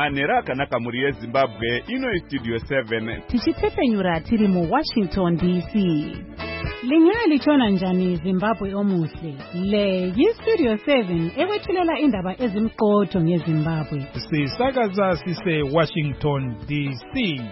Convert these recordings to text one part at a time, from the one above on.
manhero akanaka mhuri yezimbabwe. Ino istudio 7 tichipfepenyura tiri muWashington DC. Lingaya lichona njani Zimbabwe omuhle? Le yistudio 7 ewethulela indaba ezimqotho ngeZimbabwe. Sisakaza sise Washington DC.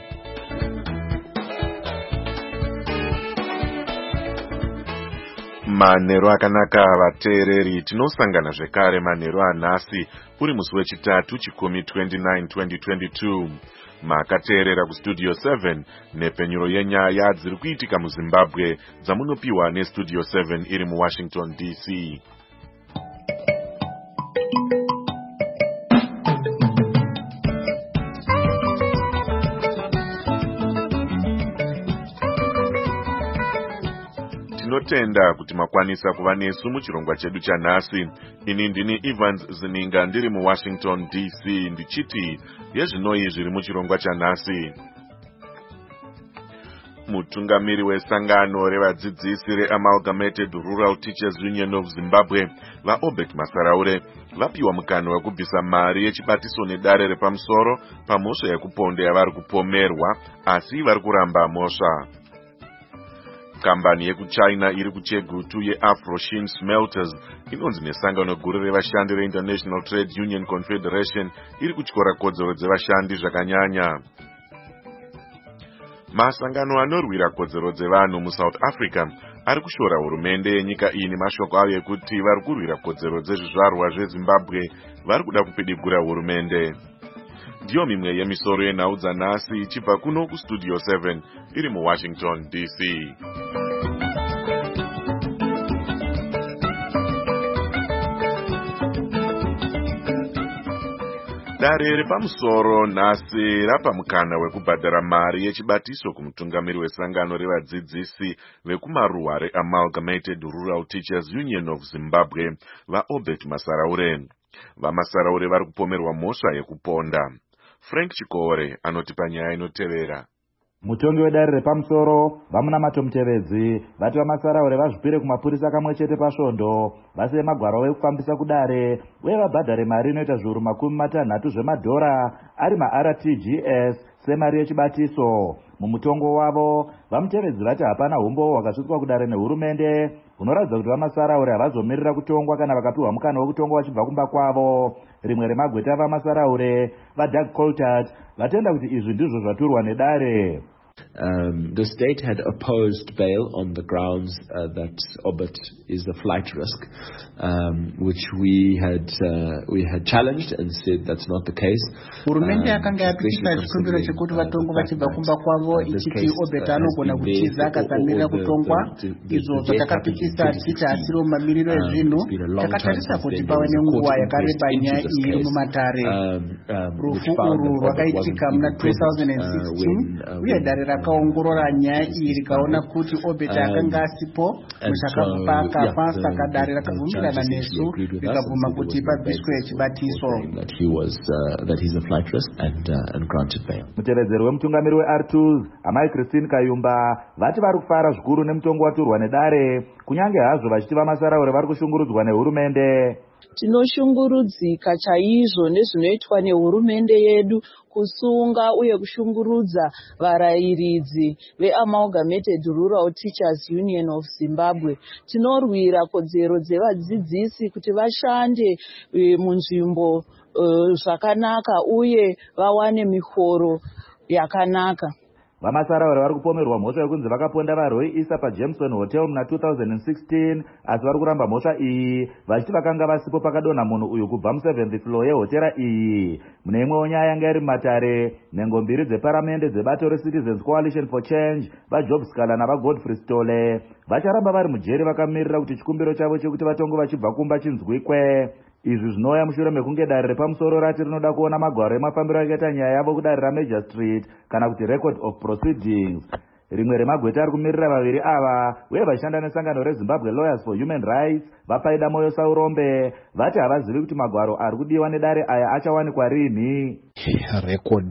Manhero akanaka vateereri, tinosangana zvekare manhero anhasi uri musi wechitatu chikumi 29 2022. Makateerera kustudio 7 nepenyuro yenyaya dziri kuitika muZimbabwe dzamunopiwa nestudio 7 iri muWashington DC. Tinotenda kuti makwanisa kuva nesu muchirongwa chedu chanhasi. Ini ndini Evans Zininga ndiri muWashington DC ndichiti yezvinoi zviri muchirongwa chanhasi. Mutungamiri wesangano revadzidzisi reAmalgamated Rural Teachers Union of Zimbabwe vaObert Masaraure vapiwa mukana wekubvisa mari yechibatiso nedare repamusoro pamhosva yekuponda yavari kupomerwa, asi vari kuramba mhosva. Kambani yekuchina iri kuChegutu yeAfroshin Smelters inonzi nesangano guru revashandi reInternational Trade Union Confederation iri kutyora kodzero dzevashandi zvakanyanya. Masangano anorwira kodzero dzevanhu muSouth Africa ari kushora hurumende yenyika iyi nemashoko avo ekuti vari kurwira kodzero dzezvizvarwa zveZimbabwe vari kuda kupidigura hurumende. Ndiyo mimwe yemisoro yenhau dzanhasi ichibva kuno kustudio 7 iri muWashington DC. Dare repamusoro nhasi rapa mukana wekubhadhara mari yechibatiso kumutungamiri wesangano revadzidzisi vekumaruwa reAmalgamated Rural Teachers Union of Zimbabwe vaObert Masaraure. VaMasaraure vari kupomerwa mhosva yekuponda. Frank Chikore anoti panyaya inotevera. Mutongi wedare repamusoro vamunamato mutevedzi vati vaMasaraure vazvipire kumapurisa kamwe chete pasvondo, vasiye magwaro ekufambisa kudare uye vabhadhare mari inoita zviuru $60 zvemadhora ari maRTGS semari yechibatiso. Mumutongo wavo vamutevedzi vati hapana umbo hwakasvitswa kudare nehurumende hunoratidza kuti vaMasaraure havazomirira kutongwa kana vakapiwa mukana wekutongwa vachibva kumba kwavo. Rimwe remagweta vaMasaraure vaDoug Coltart vatenda kuti izvi ndizvo zvaturwa nedare. The state had opposed bail on the grounds that Obert is a flight risk, which we had challenged and said that's not the case. Hurumende yakanga yapikisa chikumbiro chekuti vatongwa vachibva kumba kwavo ichiti Obert anogona kutiza akasamirira kutongwa. Izvo zvatakapikisa tichiti hasiro mamiriro ezvinhu. Takatarisa kuti pave nenguva yakareba nyaya iyi iri mumatare. Rufu urwu rwakaitika muna 2016 uye dare rakaongorora nyaya iyi rikaona kuti Obert akanga asipo zvakakupa akafa, saka dare rakabvumirana nesu rikabvuma kuti pabviswe chibatiso. Mutevedzeri wemutungamiri weR2 amai Christine Kayumba vati vari kufara zvikuru nemutongo waturwa nedare, kunyange hazvo vachiti vaMasaraure vari kushungurudzwa nehurumende. Tinoshungurudzika chaizvo nezvinoitwa nehurumende yedu kusunga uye kushungurudza varayiridzi veAmalgamated Rural Teachers Union of Zimbabwe. Tinorwira kodzero dzevadzidzisi kuti vashande munzvimbo zvakanaka uye vawane mihoro yakanaka. VaMasaraure vari kupomerwa mhosva yekunzi vakaponda vaRoy Easter paJameson Hotel muna 2016, asi vari kuramba mhosva iyi vachiti vakanga vasipo pakadonha munhu uyu kubva mu7th floor yehotera iyi. Mune imwewo nyaya yanga iri mumatare, nhengo mbiri dzeparamende dzebato reCitizens Coalition for Change vaJob Scala navaGodfrey Stole vacharamba vari mujeri vakamirira kuti chikumbiro chavo chekuti vatongo vachibva kumba chinzwikwe. Izvi zvinouya mushure mekunge dare repamusoro rati rinoda kuona magwaro emafambiro akaita nyaya yavo kudare raMajor Street kana kuti record of proceedings. Rimwe remagweta ari kumirira vaviri ava uye vashanda nesangano reZimbabwe Lawyers for Human Rights vapaida moyo Saurombe vati havazivi kuti magwaro ari kudiwa nedare aya achawanikwa rini. Record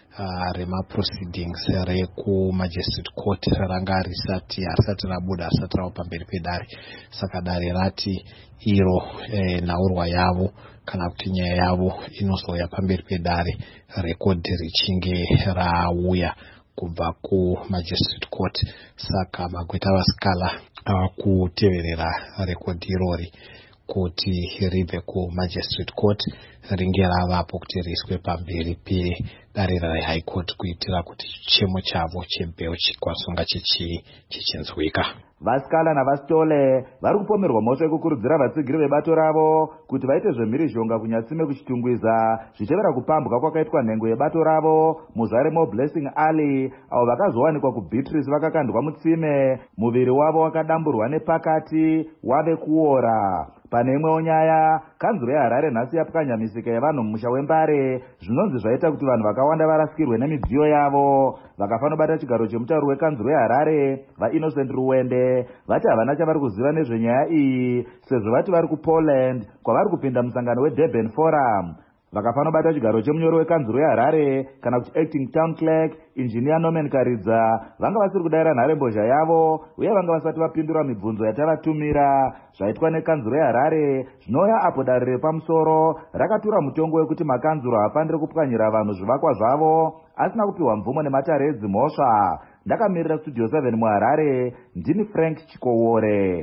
remaproceedings rekumagistrate court ranga harisati rabuda, harisati rava pamberi pedare. Saka dare rati iro nhaurwa yavo kana kuti nyaya yavo inozouya pamberi pedare rekodhi richinge rauya kubva kumagistrate court. Saka magweta vasikala kuteverera rekodhi irori kuti ribve kumagistrate court ringe ravapo kuti riiswe pamberi pedare rehigh court kuitira kuti chichemo chavo chebheo chikwanisonga chichinzwika. Vasikala navasitole vari kupomerwa mhosva yekukurudzira vatsigiri vebato ravo kuti vaite zvemhirizhonga kunyatsime kuchitungwiza zvichevera kupambwa kwakaitwa nhengo yebato ravo muzvare moblessing alley, avo vakazowanikwa kubeatrice vakakandwa mutsime, muviri wavo wakadamburwa nepakati wave kuora. Pane imwewo nyaya, kanzuro yeHarare nhasi yapwanya misika yevanhu mumusha wembare, zvinonzi zvaita kuti vanhu vakawanda varasikirwe nemidziyo yavo. Vakafanobata chigaro chemutauri wekanzuro yeHarare vaInnocent Ruwende vati havana chavari kuziva nezvenyaya iyi sezvo vati vari kuPoland kwavari kupinda musangano weDurban Forum. Vakafanobata chigaro chemunyori wekanzuro yeHarare kana kuti acting town clerk engineer Norman Karidza vanga vasiri kudayira nharembozha yavo uye vanga vasati vapindura mibvunzo yatavatumira. Zvaitwa nekanzuro yeHarare zvinouya apo dare repamusoro rakatura mutongo wekuti makanzuro haafaniri kupwanyira vanhu zvivakwa zvavo asina kupiwa mvumo nematare edzimhosva. Ndakamirira studio 7 muHarare, ndini Frank Chikowore.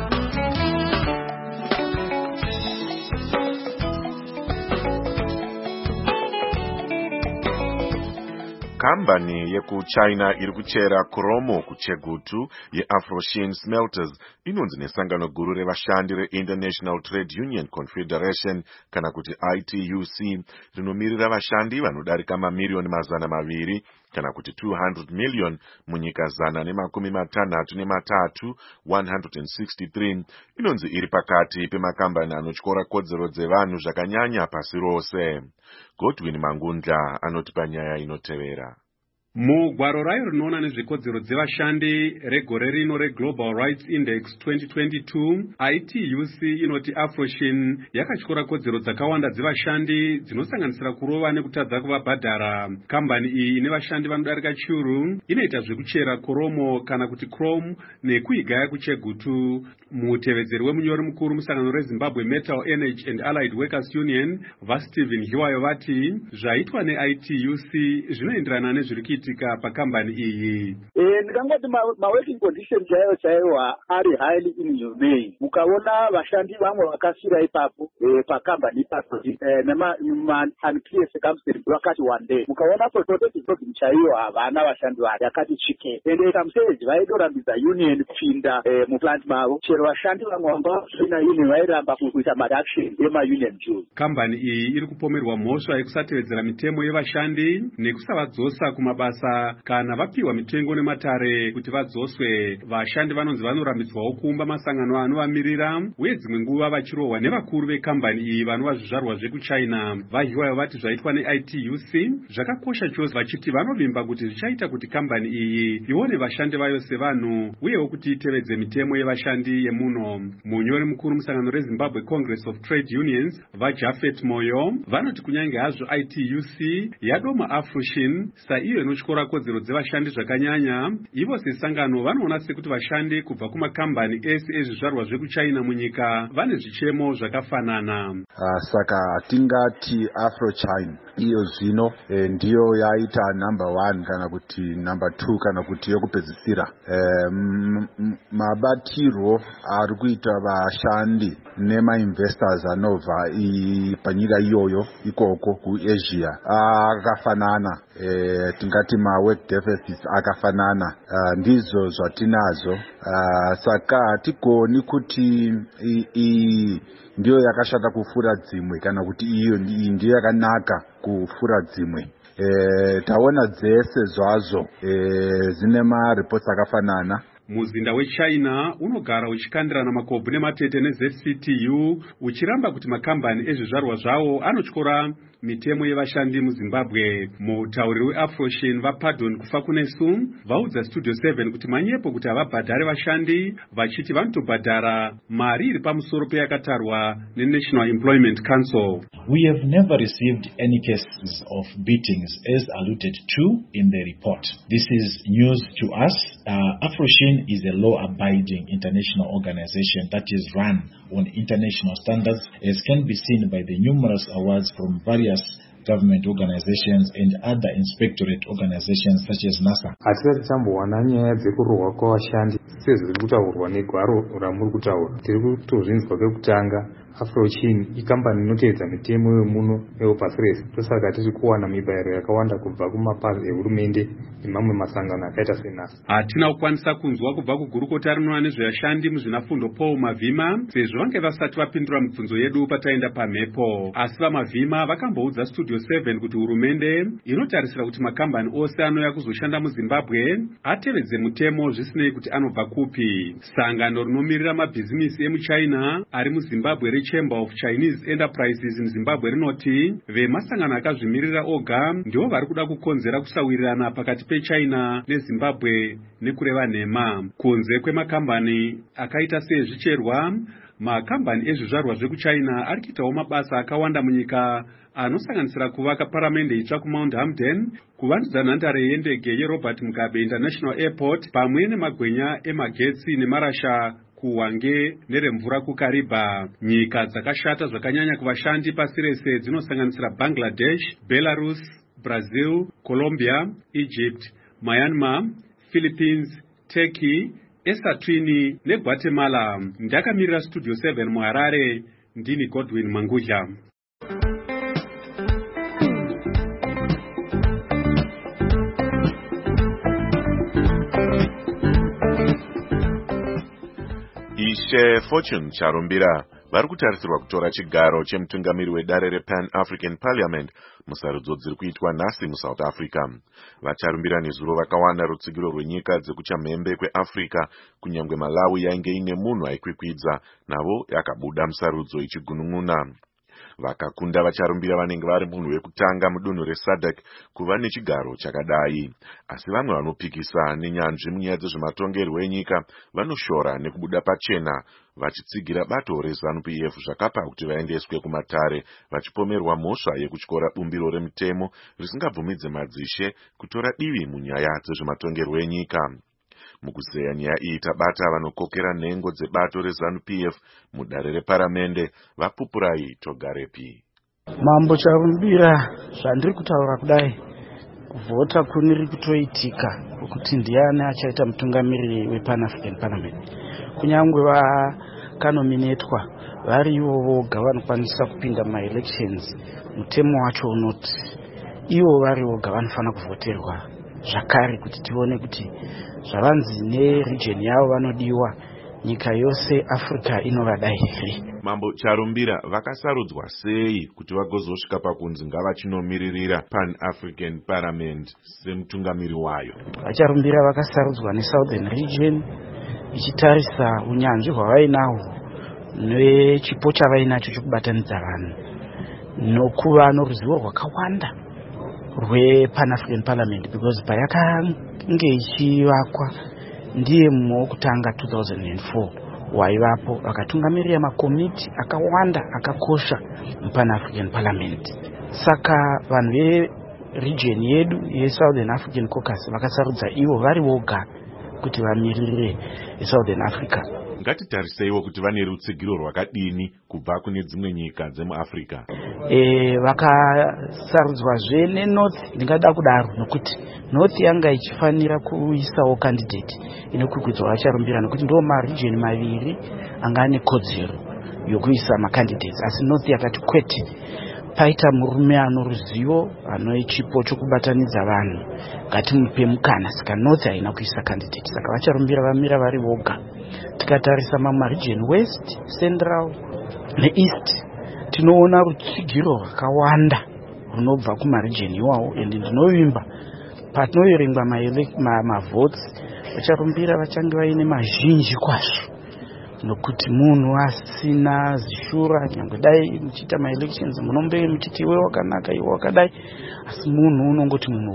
Kambani yekuchina iri kuchera kuromo kuChegutu yeAfroshin Smelters inonzi nesangano guru revashandi reInternational Trade Union Confederation kana kuti ITUC rinomirira vashandi vanodarika mamiliyoni 200 kana kuti 200 million munyika 163 163 inonzi iri pakati pemakambani anotyora kodzero dzevanhu zvakanyanya pasi rose. Godwin Mangundla anotipa nyaya inotevera. Mugwaro rayo rinoona nezvekodzero dzevashandi regore rino reGlobal Rights Index 2022, ITUC inoti Afroshin yakatyora kodzero dzakawanda dzevashandi dzinosanganisira kurova nekutadza kuvabhadhara. Kambani iyi ine vashandi vanodarika chiuru inoita zvekuchera koromo kana kuti chrome nekuigaya kuChegutu. Mutevedzeri wemunyori mukuru musangano reZimbabwe Metal Energy and Allied Workers Union vaStephen Hiwayo vati zvaitwa neITUC zvinoenderana nezviri kuitika pakambani iyi. Ndikangoti working conditions chaiwo ari highly inhumane. Mukaona vashandi vamwe vakafira ipapo pakambani ipapo unclear circumstances vakati one day. Mukaona protective program chaiwo havana vashandi vari yakati chike. Ende kamuseji vaidorambidza union kupinda muplant mavo. Chero vashandi vamwe vangavasvina union vairamba kuita madaction yemaunion dues. Kambani iyi iri kupomerwa mhosva yekusatevedzera mitemo yevashandi nekusavadzosa kumabasa kana vapiwa mitengo nematare kuti vadzoswe. Vashandi vanonzi vanorambidzwawo kuumba masangano anovamirira uye dzimwe nguva vachirohwa nevakuru vekambani iyi vanova zvizvarwa zvekuchina. Vahiwayo vati zvaitwa neITUC zvakakosha chose, vachiti vanovimba kuti zvichaita kuti kambani iyi ione vashandi vayo sevanhu uyewo kuti itevedze mitemo yevashandi yemuno. Munyori mukuru musangano reZimbabwe Congress of Trade Unions vaJafet Moyo vanoti kunyange hazvo ITUC yadoma Afroshin saiyo inotyora kodzero dzevashandi zvakanyanya, ivo sesangano vanoona sekuti vashandi kubva kumakambani ese ezvizvarwa zvekuchina munyika vane zvichemo zvakafanana. Saka tingati AfroChina iyo zvino ndiyo yaita number 1 kana kuti number 2 kana kuti yokupedzisira. Mabatiro ari kuita vashandi nemainvestors anobva panyika iyoyo ikoko kuAsia akafanana. Tingati work deficits akafanana. Ndizo zvatinazo. Saka hatigoni kuti ndiyo yakashata kufura dzimwe kana kuti iyo ndiyo yakanaka kufura dzimwe. Taona dzese zvazo zine mareports akafanana. Muzinda weChina unogara uchikandirana makobvu nematete neZCTU uchiramba kuti makambani ezvizvarwa zvawo anotyora mitemo yevashandi muZimbabwe. Mutauriri weAfroshin vaPardon Kufakunesu vaudza Studio 7 kuti manyepo kuti havabhadhare vashandi vachiti vanotobhadhara mari iri pamusoro peyakatarwa neNational Employment Council. We have never received any cases of beatings as alluded to in the report. This is news to us. Afroshin is a law-abiding international organization that is run on international standards, as can be seen by the numerous awards from various government organizations and other inspectorate organizations such as NASA. Hatisati tambowana nyaya dzekurohwa kwavashandi sezviri kutaurwa negwaro ramuri kutaura. Tiri kutozvinzwa kwekutanga Afroshin ikambani inoteedza mitemo yemuno yePasi rese. Tosaka tiri kuwana mibayiro yakawanda kubva kumapazi ehurumende nemamwe masangano akaita seNASA. Hatina kukwanisa kunzwa kubva kugurukota rinoona nezvevashandi muzvinafundo Paul Mavhima sezvo vange vasati vapindura mibvunzo yedu pataenda pamhepo. Asi vaMavhima vakamboudza Studio 7 kuti hurumende inotarisira kuti makambani ose anouya kuzoshanda muZimbabwe atevedze mutemo zvisinei kuti anobva kupi. Sangano rinomirira mabhizimisi emuChina ari muZimbabwe Chamber of Chinese Enterprises in Zimbabwe rinoti vemasangano akazvimirira oga ndivo vari kuda kukonzera kusawirirana pakati peChina neZimbabwe nekureva nhema. Kunze kwemakambani akaita sezvicherwa, makambani ezvizvarwa zvekuChina ari kuitawo mabasa akawanda munyika anosanganisira kuvaka paramende itsva kuMount Hamden, kuvandudza nhandare yendege yeRobert Mugabe International Airport pamwe nemagwenya emagetsi nemarasha kuHwange neremvura kuKariba. Nyika dzakashata zvakanyanya kuvashandi pasi rese dzinosanganisira Bangladesh, Belarus, Brazil, Colombia, Egypt, Myanmar, Philippines, Turkey, Eswatini neGuatemala. Ndakamirira Studio 7 muHarare, ndini Godwin Mangudla. Ishe Fortune Charumbira vari kutarisirwa kutora chigaro chemutungamiri wedare rePan African Parliament musarudzo dziri kuitwa nhasi muSouth Africa. Vacharumbira nezuro vakawana rutsigiro rwenyika dzekuchamhembe kweAfrica, kunyangwe Malawi yainge ine munhu aikwikwidza navo yakabuda musarudzo ichigunun'una. Vakakunda vacharumbira vanenge vari munhu wekutanga mudunhu reSADC kuva nechigaro chakadai. Asi vamwe vanopikisa nenyanzvi munyaya dzezvematongerwo enyika vanoshora nekubuda pachena, vachitsigira bato reZANU-PF zvakapa kuti vaendeswe kumatare vachipomerwa mhosva yekutyora bumbiro remutemo risingabvumidze madzishe kutora divi munyaya dzezvematongerwo enyika. Mukuzeya nyaya iyi tabata vanokokera nhengo dzebato reZANU-PF mudare reparamende. Vapupurai Togarepi. Mambo Charumbira, zvandiri kutaura kudai, kuvhota kuniri kutoitika kuti ndiani achaita mutungamiri wePan African Parliament. Kunyangwe vakanominetwa vari ivo voga vanokwanisa kupinda maelections, mutemo wacho unoti ivo vari voga vanofana kuvhoterwa zvakare kuti tione kuti zvavanzi neregion yavo vanodiwa nyika yose Africa inovadai here. Mambo Charumbira vakasarudzwa sei kuti vagozosvika pakunzi ngavachinomiririra Pan African Parliament semutungamiri wayo? Vacharumbira vakasarudzwa neSouthern Region ichitarisa unyanzvi hwavainahwo nechipo chavainacho chokubatanidza vanhu nokuva noruzivo rwakawanda rwePan African Parliament, because payakange ichivakwa ndiye mumwe wokutanga 2004 waivapo vakatungamirira makomiti akawanda akakosha muPan African Parliament. Saka vanhu veregion yedu yeSouthern African Caucus vakasarudza ivo vari voga kuti vamiririre Southern Africa. Ngatitariseiwo kuti vane rutsigiro rwakadini kubva kune dzimwe nyika dzemuAfrica. Vakasarudzwazve neNorth, ndingada kudaro nokuti North yanga ichifanira kuisawo candidate inokwikwidza vacharumbira nokuti ndo maregion maviri anga ane kodzero yokuisa macandidates, asi North yakati kwete, paita murume anoruzivo ano chipo chokubatanidza vanhu ngatimupe mukana. Saka North haina kuisa candidate, saka vacharumbira vamira vari voga. Tikatarisa mamwe region West, Central neEast tinoona rutsigiro rwakawanda runobva kumaregion iwawo, ende ndinovimba patinoverengwa mavotes vacharumbira vachange vaine mazhinji kwazvo. nokuti munhu asina zishura nyangwe dai muchiita maelections munombe muchiti iwe wakanaka iwe wakadai, asi munhu unongoti munhu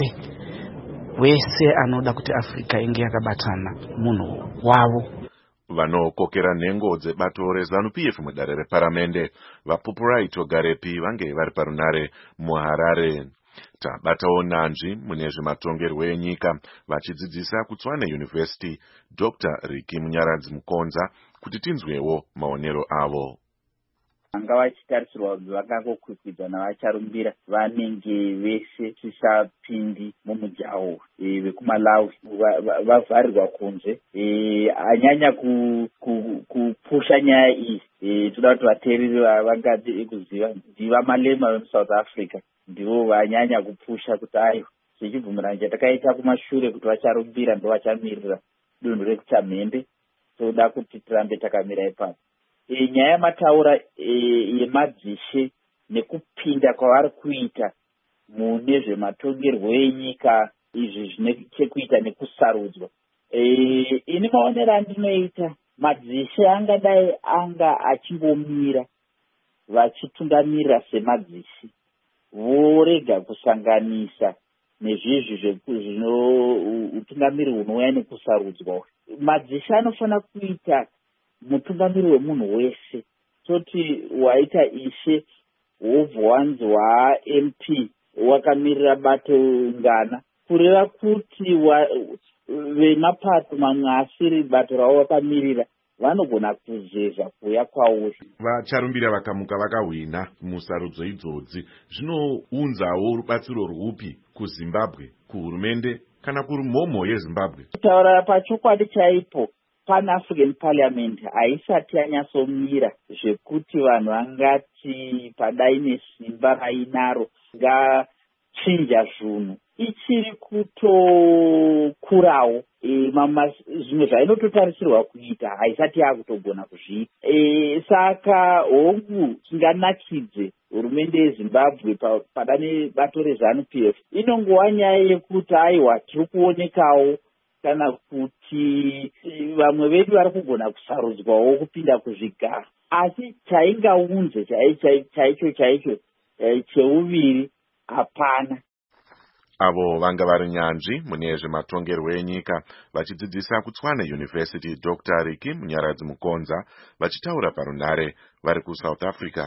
wese anoda kuti Africa inge yakabatana munhu wavo. Vanokokera nhengo dzebato reZANU-PF mudare reparamende vaPupurai Togarepi vange vari parunare muHarare. Tabatawo nanzvi mune zvematongerwo enyika vachidzidzisa kuTswane University Dr. Ricky Munyaradzi Mukonza kuti tinzwewo maonero avo. Vanga vachitarisirwa kuti vakangokwikwidzwa navacharumbira vanenge vese tisapindi mumujaho vekuMalawi vavharirwa kunze. Anyanya kupusha nyaya iyi toda kuti vateereri vangade kuziva ndiva Malema vemuSouth Africa ndivo vanyanya kupusha kuti ayo zvichibvumirana chatakaita kumashure kuti vacharumbira ndo vachamirira dunhu rekuChamhembe, toda kuti tirambe takamira ipapo. Nyaya yamataura yemadzishe nekupinda kwavari kuita mune zvematongerwo enyika izvi zvine chekuita nekusarudzwa. Ini maonero andinoita madzishe angadai anga achingomira vachitungamirira semadzishe vorega kusanganisa nezvizvi utungamiri hunouya nekusarudzwa. Madzishe anofanira kuita mutungamiri wemunhu wese, toti waita ishe wobva wanzwa MP wakamirira bato ngana kureva kuti vemapato mamwe asiri bato ravo vakamirira vanogona kuzeza kuuya kwauri. Vacharumbira vakamuka vakahwina musarudzo idzodzi zvinounzawo rubatsiro rwupi kuZimbabwe, kuhurumende kana kurumhomho yeZimbabwe? Kutaura pachokwadi chaipo, Pan-African Parliament haisati yanyatsomira zvekuti vanhu vangati padai nesimba rainaro ngachinja zvinhu. Ichiri kutokurawo zvimwe zvainototarisirwa kuita haisati yakutogona kuzviita. Saka hongu tinganakidze hurumende yeZimbabwe padane bato reZANU-PF inongova nyaya yekuti aiwa tiri kuonekawo kana kuti vamwe vedu vari kugona kusarudzwawo kupinda kuzvigaro, asi chaingaunze chaicho cheuviri hapana. Avo vanga vari nyanzvi mune zvematongerwo enyika vachidzidzisa kuTswane University Dr. Ricky Munyaradzi Mukonza vachitaura parunare vari kuSouth Africa.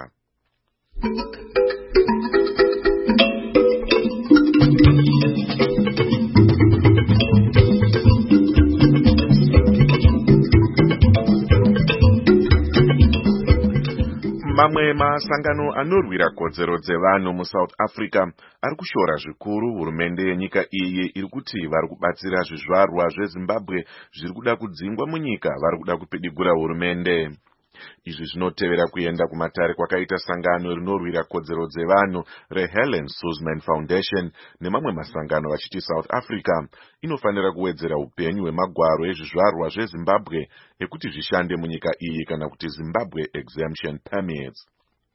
Mamwe masangano anorwira kodzero dzevanhu muSouth Africa ari kushora zvikuru hurumende yenyika iyi iri kuti vari kubatsira zvizvarwa zveZimbabwe zviri kuda kudzingwa munyika vari kuda kupidigura hurumende. Izvi zvinotevera kuenda kumatare kwakaita sangano rinorwira kodzero dzevanhu reHelen Suzman Foundation nemamwe masangano vachiti South Africa inofanira kuwedzera upenyu hwemagwaro ezvizvarwa zveZimbabwe ekuti zvishande munyika iyi kana kuti Zimbabwe Exemption Permits.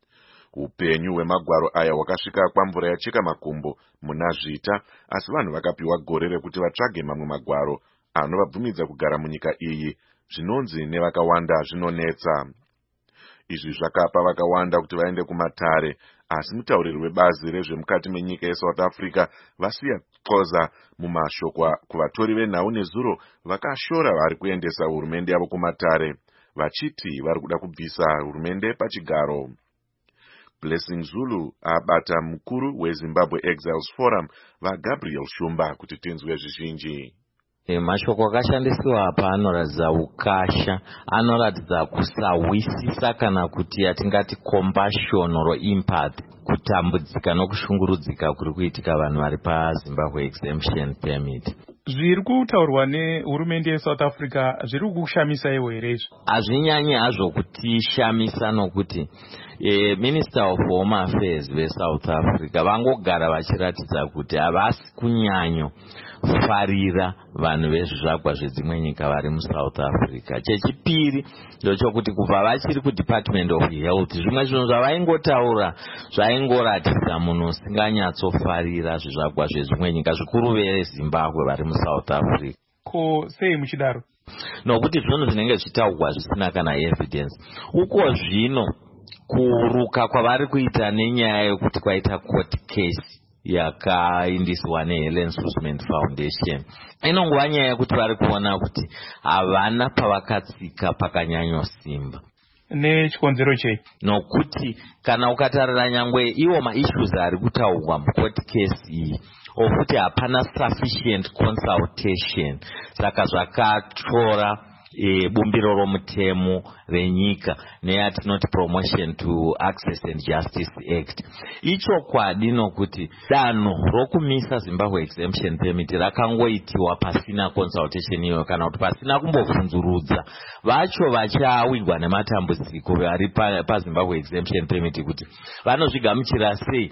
Upenyu hwemagwaro aya hwakasvika kwamvura yacheka makumbo muna Zvita, asi vanhu vakapiwa gore rekuti vatsvage mamwe magwaro anovabvumidza kugara munyika iyi, zvinonzi nevakawanda zvinonetsa. Izvi zvakapa vakawanda kuti vaende kumatare, asi mutauriri webazi rezvemukati menyika yeSouth Africa Vasiya Xoza mumashoko kuvatori venhau nezuro vakashora vari kuendesa hurumende yavo kumatare, vachiti vari kuda kubvisa hurumende pachigaro. Blessing Zulu abata mukuru weZimbabwe Exiles Forum vaGabriel Shumba kuti tinzwe zvizhinji. Mashoko akashandiswa apa anoratidza ukasha, anoratidza kusawisisa kana kuti yatingati compassion or empathy, kutambudzika nokushungurudzika kuri kuitika vanhu vari paZimbabwe Exemption Permit. Zviri kutaurwa nehurumende yeSouth Africa zviri kushamisa iwo here izvo? Hazvinyanyi hazvo kutishamisa nokuti Minister of Home Affairs veSouth Africa vangogara vachiratidza kuti havasi kunyanyo farira vanhu vezvizvakwa zvedzimwe nyika vari muSouth Africa. Chechipiri ndochokuti kubva vachiri kuDepartment of Health zvimwe zvinhu zvavaingotaura zvaingoratidza munhu usinganyatsofarira zvizvakwa zvedzimwe nyika, zvikuru veZimbabwe vari muSouth Africa. Ko sei muchidaro? nokuti zvinhu zvinenge zvitaurwa zvisina kana evidence. Uko zvino kuruka kwavari kuita nenyaya yekuti kwaita court case yakaindiswa neHelen Suzman Foundation, inongova nyaya yekuti vari kuona kuti havana pavakatsika pakanyanyosimba. Nechikonzero chei? Nokuti kana ukatarira nyangwe iwo maissues ari kutaurwa mucourt case iyi okuti hapana sufficient consultation, saka zvakatora bumbiro romutemo renyika neyatinoti Promotion to Access and Justice Act. Ichokwadi nokuti danho rokumisa Zimbabwe exemption permit rakangoitiwa pasina consultation iyo kana kuti pasina kumbobvunzurudza vacho vachawirwa nematambudziko vari paZimbabwe exemption permit kuti vanozvigamuchira sei,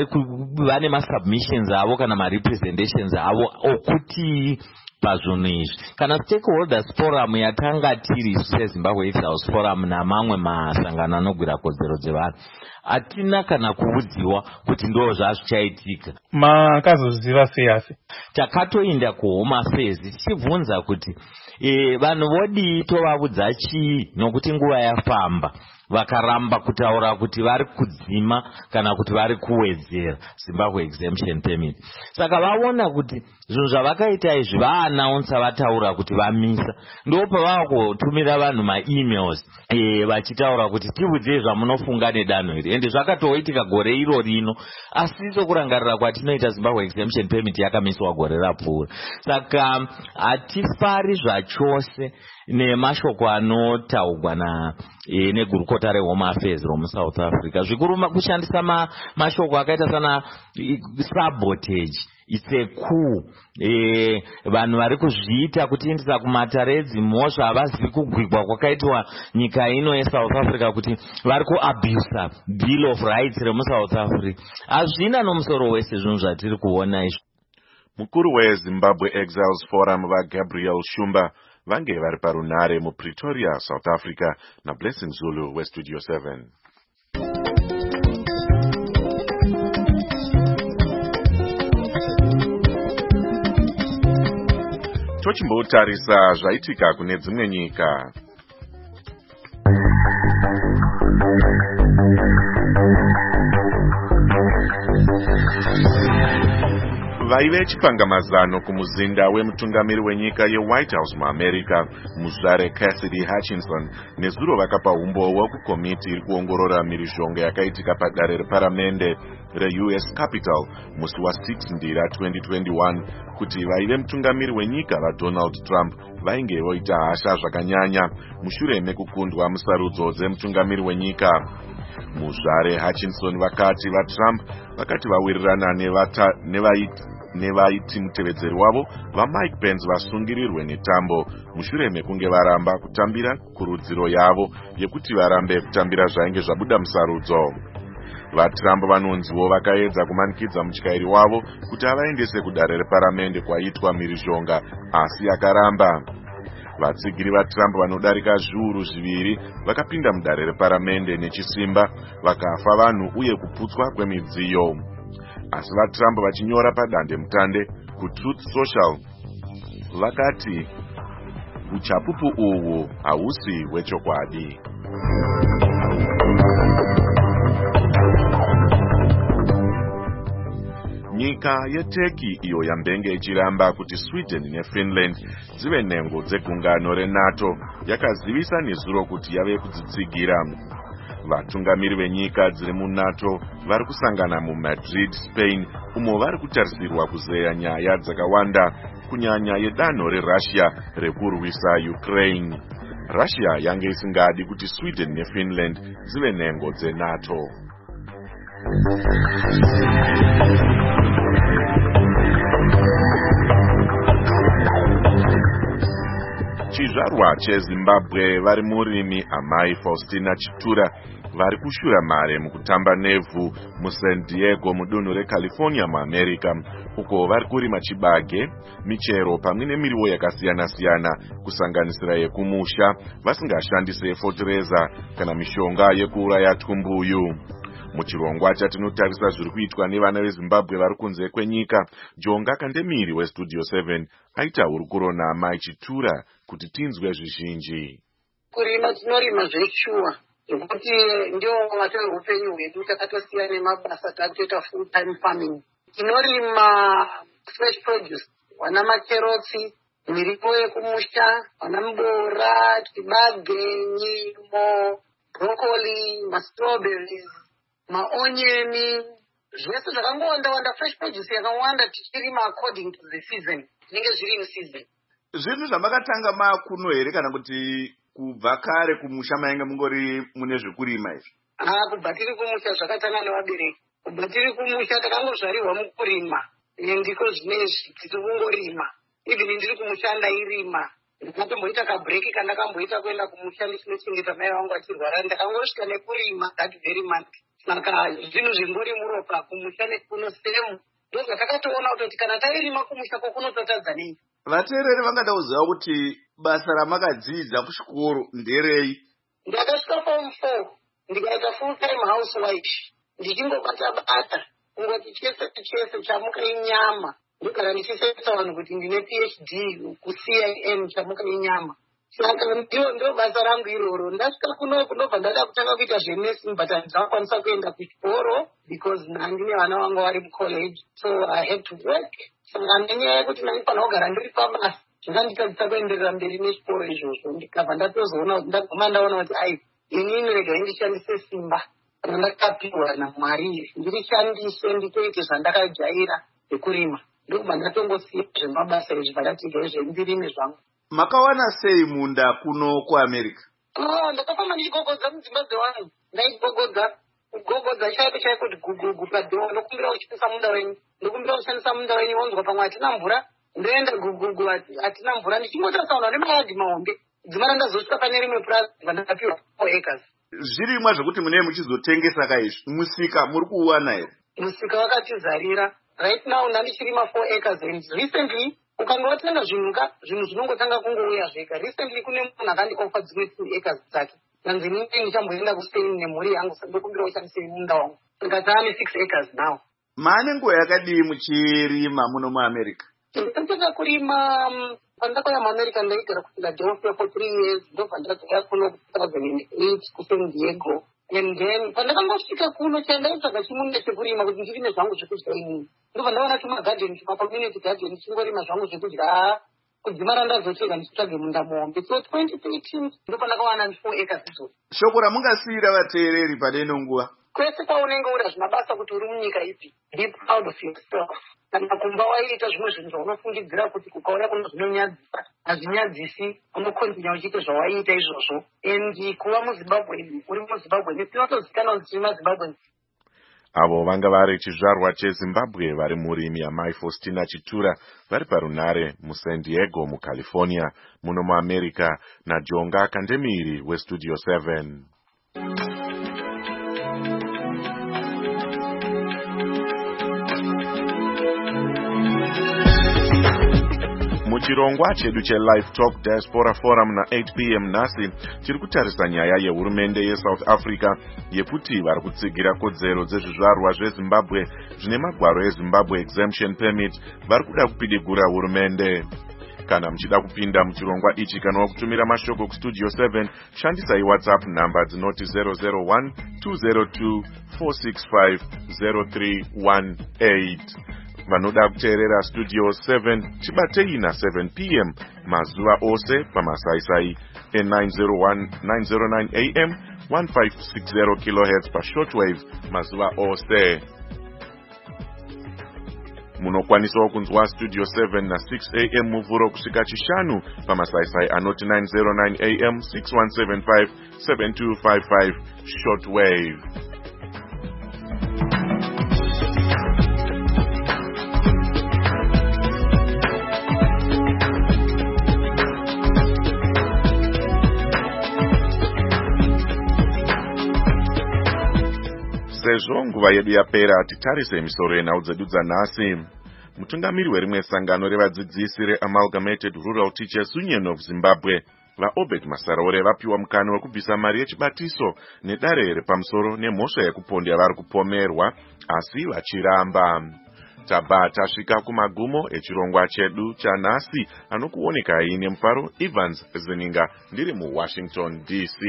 vane masubmissions avo kana marepresentations avo okuti pazvinhu izvi. Kana stakeholders forum yatanga tiri seZimbabwe Youth House Forum namamwe masangano anogwira kodzero dzevanhu, hatina kana kuudziwa kuti ndo zvazvichaitika. Makazoziva sei asi? Takatoinda kuHome Affairs tichibvunza kuti vanhu vodii tovaudza chii, nokuti nguva yafamba vakaramba kutaura kuti vari kudzima kana kuti vari kuwedzera Zimbabwe exemption permit. Saka vaona kuti zvinhu zvavakaita izvi vaanaunsa vataura kuti vamisa, ndo pavakutumira vanhu maemails vachitaura kuti tiudzei zvamunofunga nedanho iri, ende zvakatoitika gore iro rino, asi sokurangarira kwatinoita Zimbabwe exemption permit yakamiswa gore rapfuura. Saka hatifari zvachose nemashoko anotaurwa negurukota reHome Affairs romuSouth Africa. Zvikuru kushandisa mashoko akaita sana sabotage, it's a coup. Vanhu vari kuzviita kutiindisa kumatare edzimhosva havazivi kugwigwa kwakaitwa nyika ino yeSouth Africa kuti vari kuabhusa Bill of Rights remuSouth Africa. Hazvina nomusoro wese zvinhu zvatiri kuona izvi. Mukuru weZimbabwe Exiles Forum vaGabriel Shumba vange vari parunare muPretoria, South Africa, naBlessing Zulu weStudio 7. Tochimbotarisa zvaitika kune dzimwe nyika. Vaive chipangamazano kumuzinda wemutungamiri wenyika yeWhite House muAmerica, muzvare Cassidy Hutchinson, nezuro vakapa umbowa kukomiti iri kuongorora mhirizhonga yakaitika padare reparamende reUS Capitol musi wa6 Ndira 2021 kuti vaive mutungamiri wenyika vaDonald Trump vainge voita hasha zvakanyanya mushure mekukundwa musarudzo dzemutungamiri wenyika. Muzvare Hutchinson vakati vaTrump vakati vawirirana nevaiti mutevedzeri wavo vaMike Pence vasungirirwe netambo mushure mekunge varamba kutambira kurudziro yavo yekuti varambe kutambira zvainge zvabuda musarudzo. VaTrump vanonziwo vakaedza kumanikidza mutyairi wavo kuti avaendese kudare reparamende kwaitwa mhirizhonga, asi akaramba. Vatsigiri vaTrump vanodarika zviuru zviviri vakapinda mudare reparamende nechisimba, vakafa vanhu uye kuputswa kwemidziyo. Asi vaTrump vachinyora padande mutande kuTruth Social vakati uchapupu uhu hausi hwechokwadi. Nyika yeTurkey iyo yambenge ichiramba kuti Sweden neFinland dzive nhengo dzegungano reNATO yakazivisa nezuro kuti yave kudzitsigira. Vatungamiri venyika dziri muNATO vari kusangana muMadrid, Spain, umo vari kutarisirwa kuzeya nyaya dzakawanda, kunyanya yedanho reRussia rekurwisa Ukraine. Russia yange isingadi kuti Sweden neFinland dzive nhengo dzeNATO. Chizvarwa cheZimbabwe vari murimi amai Faustina Chitura vari kushura mare mukutamba nevhu muSan Diego mudunhu reCalifornia muAmerica, uko vari kurima chibage, michero pamwe nemiriwo yakasiyana-siyana kusanganisira yekumusha, vasingashandise fotireza kana mishonga yekuuraya twumbuyu. Muchirongwa chatinotarisa zviri kuitwa nevana veZimbabwe vari kunze kwenyika, Jonga Kandemiri weStudio 7 aita hurukuro naMai Chitura kuti tinzwe zvizhinji. Kurima tinorima zveshuwa zvekuti ndio mwato upenyu hwedu, takatosiya nemabasa takuita full time farming. Tinorima fresh produce, wana makerotsi, miripo yekumusha, wana mbora, chibage, nyimo, broccoli, strawberries, maonyeni, zvese zvakangowanda fresh produce yakawanda tichirima according to the season. Zvinenge zviri in season. Zvinhu zvamakatanga makuno here kana kuti kubva kare kumusha mainge mungori mune zvekurima izvi? Kubva tiri kumusha zvakatanga nevabereki. Kubva tiri kumusha takangozvarirwa mukurima. Ndiko zvinezvi tiri kungorima. Even ndiri kumusha ndairima. Ndakatomboita kabreki kandakamboita kuenda kumusha ndichinochengeta mai vangu achirwara. Ndakangosvika nekurima that very month. Saka zvinhu zvingori muropa kumusha nekuno semu. Ndozvatakatoona kuti kana tairima kumusha kunototadza nei. Vateereri vangada kuziva kuti basa ramakadzidza kuchikoro nderei? Ndakasvika form 4 ndikaita full time housewife, ndichingobata bata kungoti chese chamuka inyama. Ndogara ndichisetsa vanhu kuti ndine PhD kuCIN chamuka inyama. Saka ndio basa rangu iroro. Ndasvika kunobva ndada kutanga kuita zvenursing but handakwanisa kuenda kuchikoro because ndine vana vangu vari mucollege, so I had to work. Saka nenyaya yekuti ndaifanira kugara ndiri pabasa zvakanditadzisa kuenderera mberi nechikoro izvozvo. Ndikabva ndatozoona kuti ndaguma ndaona kuti inini regai ndishandise simba kana ndakapiwa naMwari ndirishandise nditoite zvandakajaira zvekurima. Ndokubva ndatongosiya zvemabasa izvi vakati zvendirime zvangu. Makawana sei munda kuno kuAmerica? Ndakafamba ndichigogodza mudzimba wangu. Kugogodza chaiko kuti gugugu padhoo. Ndokumbira kuchipisa munda wenyu. Ndokumbira kushandisa munda wenyu. Wanzwa pamwe hatina mvura. Ndoenda gugugu hatina mvura. Ndichingotausauna nemayadhi mahombe. Dzima randazosvika pane rimwe purazi vandakapiwa 4 acres. Zvirimwa zvekuti munee muchizotengesa kaizvi. Musika muri kuwana here? Musika wakatizarira. Right now ndandichirima 4 acres and recently ukangotenga zvinhu zvinongotanga kungouya zvega. Recently kune munhu akandiofa dzimwe 2 acres dzake. Nanzi nini ndichamboenda kuSpain nemhuri yangu ndokumbira kushandisa munda wangu. Saka taane 6 acres now. Maane nguva yakadii muchirima muno muAmerica? Ndakatanga kurima pandakauya muAmerica ndaigara kuPhiladelphia for 3 years. Ndobva ndadzokera kuno 2008 kuSan Diego. And then pandakangosvika kuno chandaitsvaga chimunda chekurima kuti ndirime zvangu zvekudya inini. Ndobva ndaona tumagadheni community garden chingorima zvangu zvekudya. Kudzima randazochega ndichitsvage munda muhombe. So 2013 ndobva ndakawana 4 acres idzo. Shoko ramungasiyira vateereri padeno nguva? Kwese kwaunenge uri hazvina basa kuti uri munyika ipi. Be proud of yourself. Kana kumba waiita zvimwe zvinhu zvaunofungidzira kuti kukauya kuno zvinonyadzisa hazvinyadzisi, unokontinya uchiita zvawaiita izvozvo. And kuva muZimbabwe, uri muZimbabwe, tinotozikanwa kuti tiri maZimbabwe. Avo vanga vari chizvarwa cheZimbabwe vari murimi yaMai Faustina Chitura vari parunare muSan Diego muCalifornia muno muAmerica naJonga Kandemiri weStudio 7. Muchirongwa chedu cheLive Talk Diaspora Forum na 8 p.m. nhasi tiri kutarisa nyaya yehurumende yeSouth Africa yekuti vari kutsigira kodzero dzezvizvarwa zveZimbabwe zvine magwaro eZimbabwe Exemption Permit vari kuda kupidigura hurumende. Kana muchida kupinda muchirongwa ichi kana kutumira mashoko kuStudio 7 shandisai WhatsApp namba dzinoti 001 202 465 0318. Vanoda kuteerera Studio 7 chibatei na 7 p.m. mazuva ose pamasaisai e901 909 AM 1560 kHz pashortwave mazuva ose. Munokwanisa kunzwa Studio 7 na 6 AM muvhuro kusvika chishanu pamasaisai anoti 909 AM 6175 7255 shortwave. Sezvo nguva yedu yapera titarise misoro yenhau dzedu dzanhasi. Mutungamiri werimwe sangano revadzidzisi reAmalgamated Rural Teachers Union of Zimbabwe vaobert masaraure vapiwa mukana wekubvisa mari yechibatiso nedare repamusoro nemhosva yekupondi yavari kupomerwa asi vachiramba. Tabva tasvika kumagumo echirongwa chedu chanhasi. Anokuonekai nemufaro Evans Zininga ndiri muWashington DC.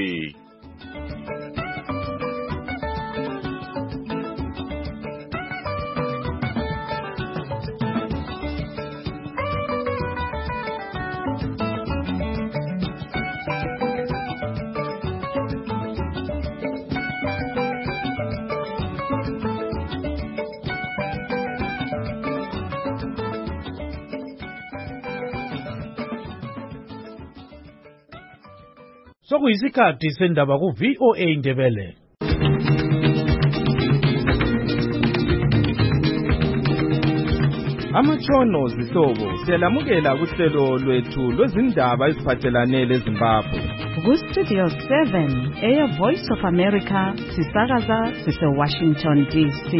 Sokuyisikhathi sendaba ku VOA Ndebele. Amatshono zihlobo siyalamukela kuhlelo lwethu lwezindaba eziphathelane leZimbabwe. Ku-Studio 7 Air Voice of America sisakaza sise-Washington DC.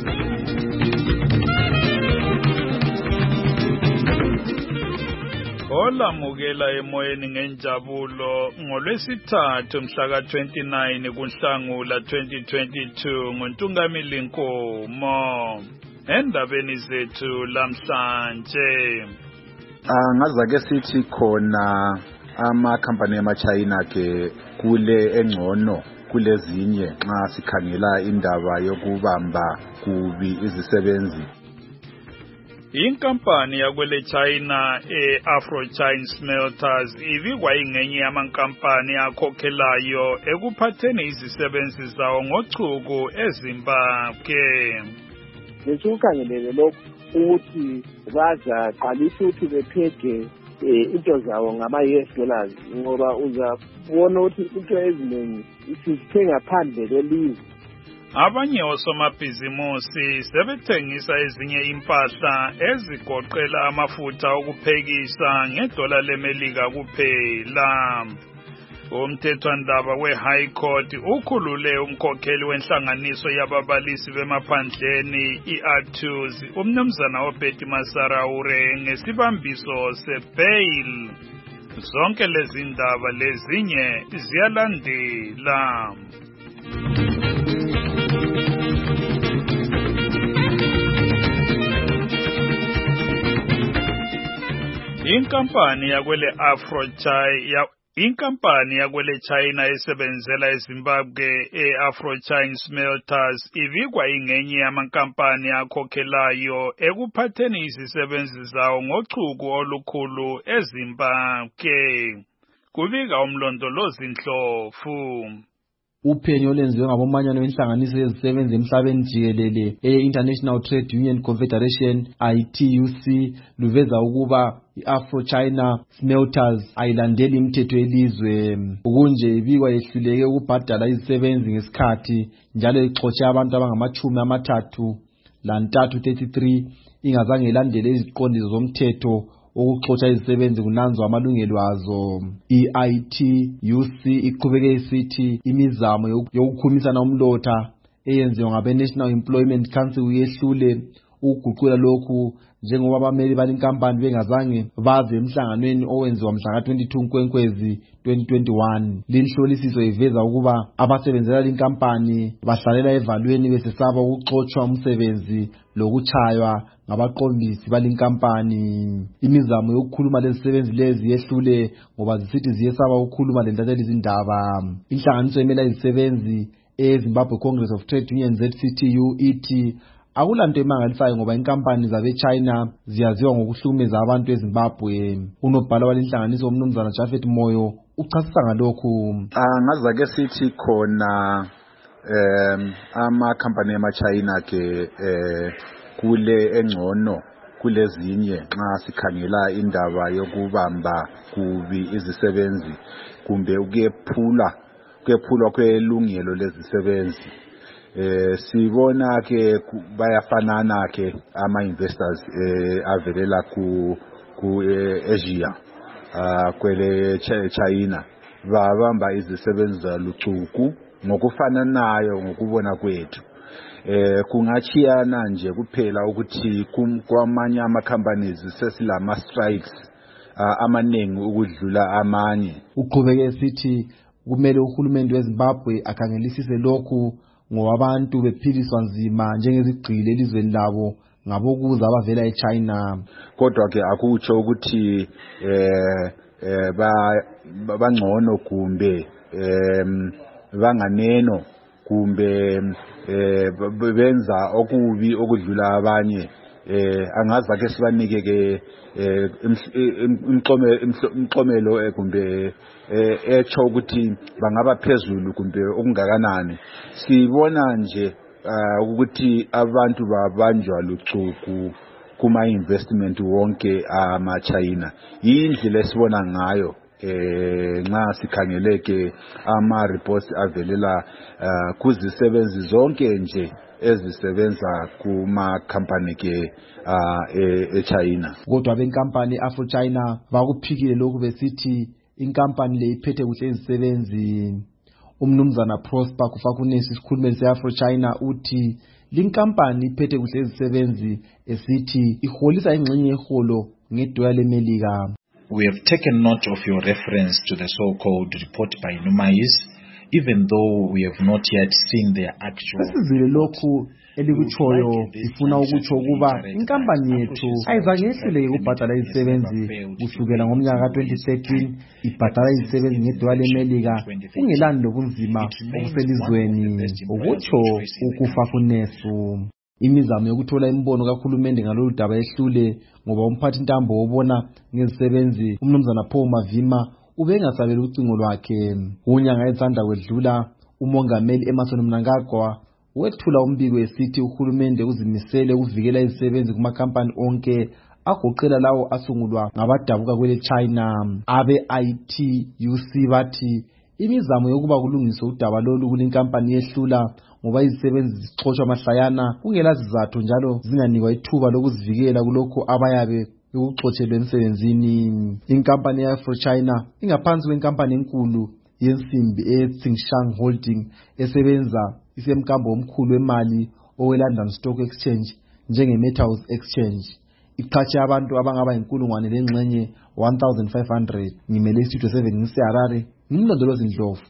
Olamukela emoyeni ngenjabulo ngolwesithathu mhla ka-29 kuNhlangula 2022 nguNtungamili Nkomo. Endabeni zethu lamhlanje ngazake sithi khona amakhampani yama-China ke kule engcono kulezinye nxa sikhangela indaba yokubamba kubi izisebenzi. Inkampani yakwele China Afrochine Smelters ibikwa ingenye yamankampani akhokhelayo ekuphatheni izisebenzi zawo ngochuku eZimbabwe. Lesukhangelele lokho ukuthi bazaqalisa ukuthi bephege into zawo ngama-US dollars ngoba uzabona ukuthi into eziningi sizithenga phandle kwelizwe. Abanye osomabhizimusi sebethengisa ezinye impahla ezigoqela amafutha okuphekisa ngedola leMelika kuphela. Umthethwandaba we-High Court ukhulule umkhokheli wenhlanganiso yababalisi bemaphandleni i-ATUS umnumzana Obert Masaraure ngesibambiso se-bail. Zonke lezi ndaba lezinye ziyalandela. Inkampani yakwele China esebenzela eZimbabwe Afrochine Smelters ibikwa ingenye yamankampani akhokhelayo ekuphatheni izisebenzi zawo ngochuku olukhulu eZimbabwe. Kubika umlondolozi Ndlovu. Uphenyo olwenziwe ngabomanyano benhlanganiso yezisebenzi emhlabeni jikelele International Trade Union Confederation ITUC luveza ukuba i-Afro-China Smelters ayilandeli imithetho yelizwe. Okunje ibikwa yehluleke ukubhadala izisebenzi ngesikhathi njalo ixotshe abantu abangama-33 ingazange ilandele iziqondiso zomthetho ukuxotsha izisebenzi kunanzwa amalungelo azo. I-ITUC iqhubeke isithi imizamo yokukhumisana umlotha eyenziwa ngabe-National Employment Council yehlule ukuguqula lokhu njengoba abameli balenkampani bengazange baze emhlanganweni owenziwa mhla ka-22 Nkwenkwezi 2021. Linhlolisiso iveza ukuba abasebenzela lenkampani bahlalela evalweni besesaba ukuxotshwa umsebenzi lokutshaywa ngabaqondisi balenkampani. Imizamo yokukhuluma lezisebenzi lezi yehlule ngoba zisithi ziyesaba ukukhuluma lentatheli izindaba. Inhlanganiso emela izisebenzi eZimbabwe Congress of Trade Unions ZCTU ithi akulanto emangalisayo ngoba inkampani zabe-China ziyaziwa ngokuhlukumeza abantu eZimbabwe. Unobhala walenhlanganiso umnumzana Jafet Moyo uchasisa ngalokhu. Ngazake sithi khona amakhampani yama-China ke kule engcono kulezinye nxa sikhangela indaba yokubamba kubi izisebenzi kumbe ukuyephulwa kwelungelo lezisebenzi. Sibona ke bayafanana ke ama-investors avelela ku Asia kwele China babamba izisebenzi zalucuku ngokufananayo ngokubona kwethu. Kungachiyana nje kuphela ukuthi kwamanye ama-companies sesilama strikes amaningi ukudlula amanye. Uqhubeke esithi kumele uhulumende weZimbabwe akhangelisise lokhu ngoba abantu bephiliswa nzima njengezigqili elizweni labo ngabokuza abavela eChina. Kodwa ke akutsho ukuthi bangcono kumbe banganeno kumbe benza okubi okudlula abanye. Angaza ke sibanike ke imklomelo kumbe echo ukuthi bangaba phezulu kumbe okungakanani. Sibona nje ukuthi abantu babanjwa lucuku kuma investment wonke ama-China. Indlela esibona ngayo nxa sikhangeleke ama-reports avelela kuzisebenzi zonke nje ezisebenza kuma-company ke eChina. Kodwa benkampani Afro-China bakuphikile lokhu besithi inkampani le iphethe kuhle izisebenzi. Umnumzana Prosper Kufakunesi isikhulumeli se-Afro-China uthi linkampani iphethe kuhle izisebenzi esithi iholisa ingxenye yeholo ngedola leMelika. We have taken note of your reference to the so-called report by Numais, even though we have not yet seen their actual. Sesizile lokhu elikutshoyo sifuna ukutsho ukuba inkampani yethu ayizange yehluleke ukubhadala izisebenzi kusukela ngomnyaka ka-2013 ibhadala izisebenzi ngedola leMelika kungelani lobunzima obuselizweni, ukutsho uKufakunesu. Imizamo yokuthola imbono kahulumende ngalolu daba yehlule ngoba umphathi ntambo wobona ngezisebenzi umnumzana Paul Mavima ubengasabela ucingo lwakhe. Unyanga etsanda kwedlula umongameli Emmerson Mnangagwa wethula umbiko esithi uhulumende uzimisele ukuvikela izisebenzi kumakhampani onke agoqela lawo asungulwa ngabadabuka kwele China. Abe-ITUC bathi imizamo yokuba kulungiswe udaba lolu kulinkampani yehlula ngoba izisebenzi zixoshwa mahlayana kungela zizathu njalo zinganikwa ithuba lokuzivikela kulokho abayabe bekuxotshelwe emsebenzini. Inkampani ye-Afro-China ingaphansi kwenkampani enkulu yensimbi eTsingshan Holding esebenza isemkambo omkhulu wemali owe-London Stock Exchange njenge-Metals Exchange. Iqhatshe abantu abangaba inkulungwane lengxenye 1,500. Ngimele istudio 7 ngiseHarare, ngimlondolozi Ndlovu.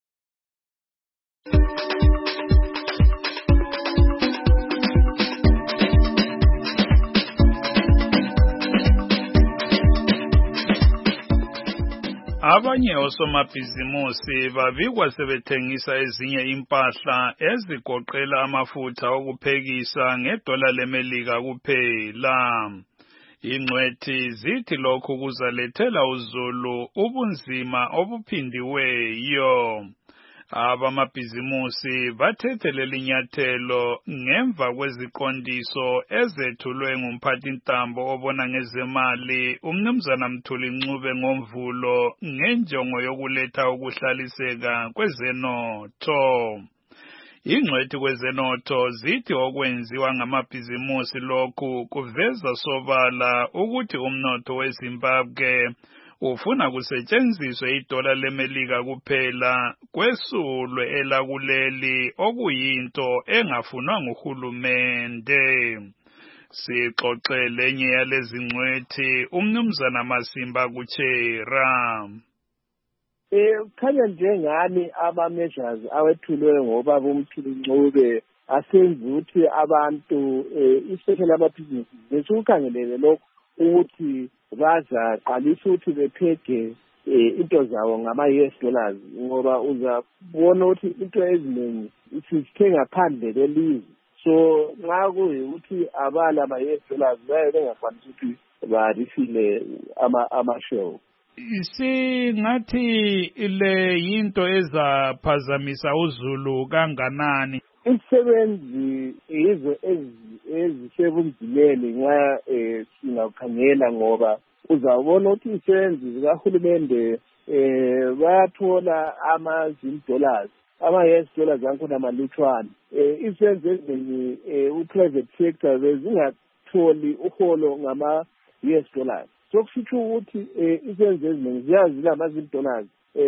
Abanye osomabhizimusi babikwa sebethengisa ezinye impahla ezigoqela amafutha okuphekisa ngedola leMelika kuphela. Ingcwethi zithi lokhu kuzalethela uzulu ubunzima obuphindiweyo. Abamabhizimusi bathethe leli nyathelo ngemva kweziqondiso ezethulwe ngumphathintambo obona ngezemali umnumzana Mthuli Ncube ngoMvulo ngenjongo yokuletha ukuhlaliseka kwezenotho. Ingcwethi kwezenotho zithi okwenziwa ngamabhizimusi lokhu kuveza sobala ukuthi umnotho weZimbabwe ufuna kusetshenziswe idola leMelika kuphela kwesulwe elakuleli okuyinto engafunwa nguhulumende. Sixoxele enye yalezi ngcwethi umnumzana Masimba Kuchera. Khanya njengani ama-measures awethulwe ngoba uMthuli Ncube asenza ukuthi abantu especially amabhizinisi besukhangelele lokho ukuthi bazaqalisa ukuthi bephege into zawo ngama-US dollars ngoba uzabona ukuthi into eziningi sizithenga phandle kwelizwe. So nxa kuyikuthi abala ama-US dollars baye bengakwanisi ukuthi barifile ama-shell. Singathi le yinto ezaphazamisa uzulu kanganani? Izisebenzi yizo ezisebunzimeni nxa singakhangela ngoba uzabona ukuthi izisebenzi zikahulumende bayathola ama-$0 ama-US dollars ankhona amalutshwana. Izisebenzi eziningi u-private sector bezingatholi uholo ngama-US dollars. So kusho ukuthi izisebenzi eziningi ziyazi ama-$0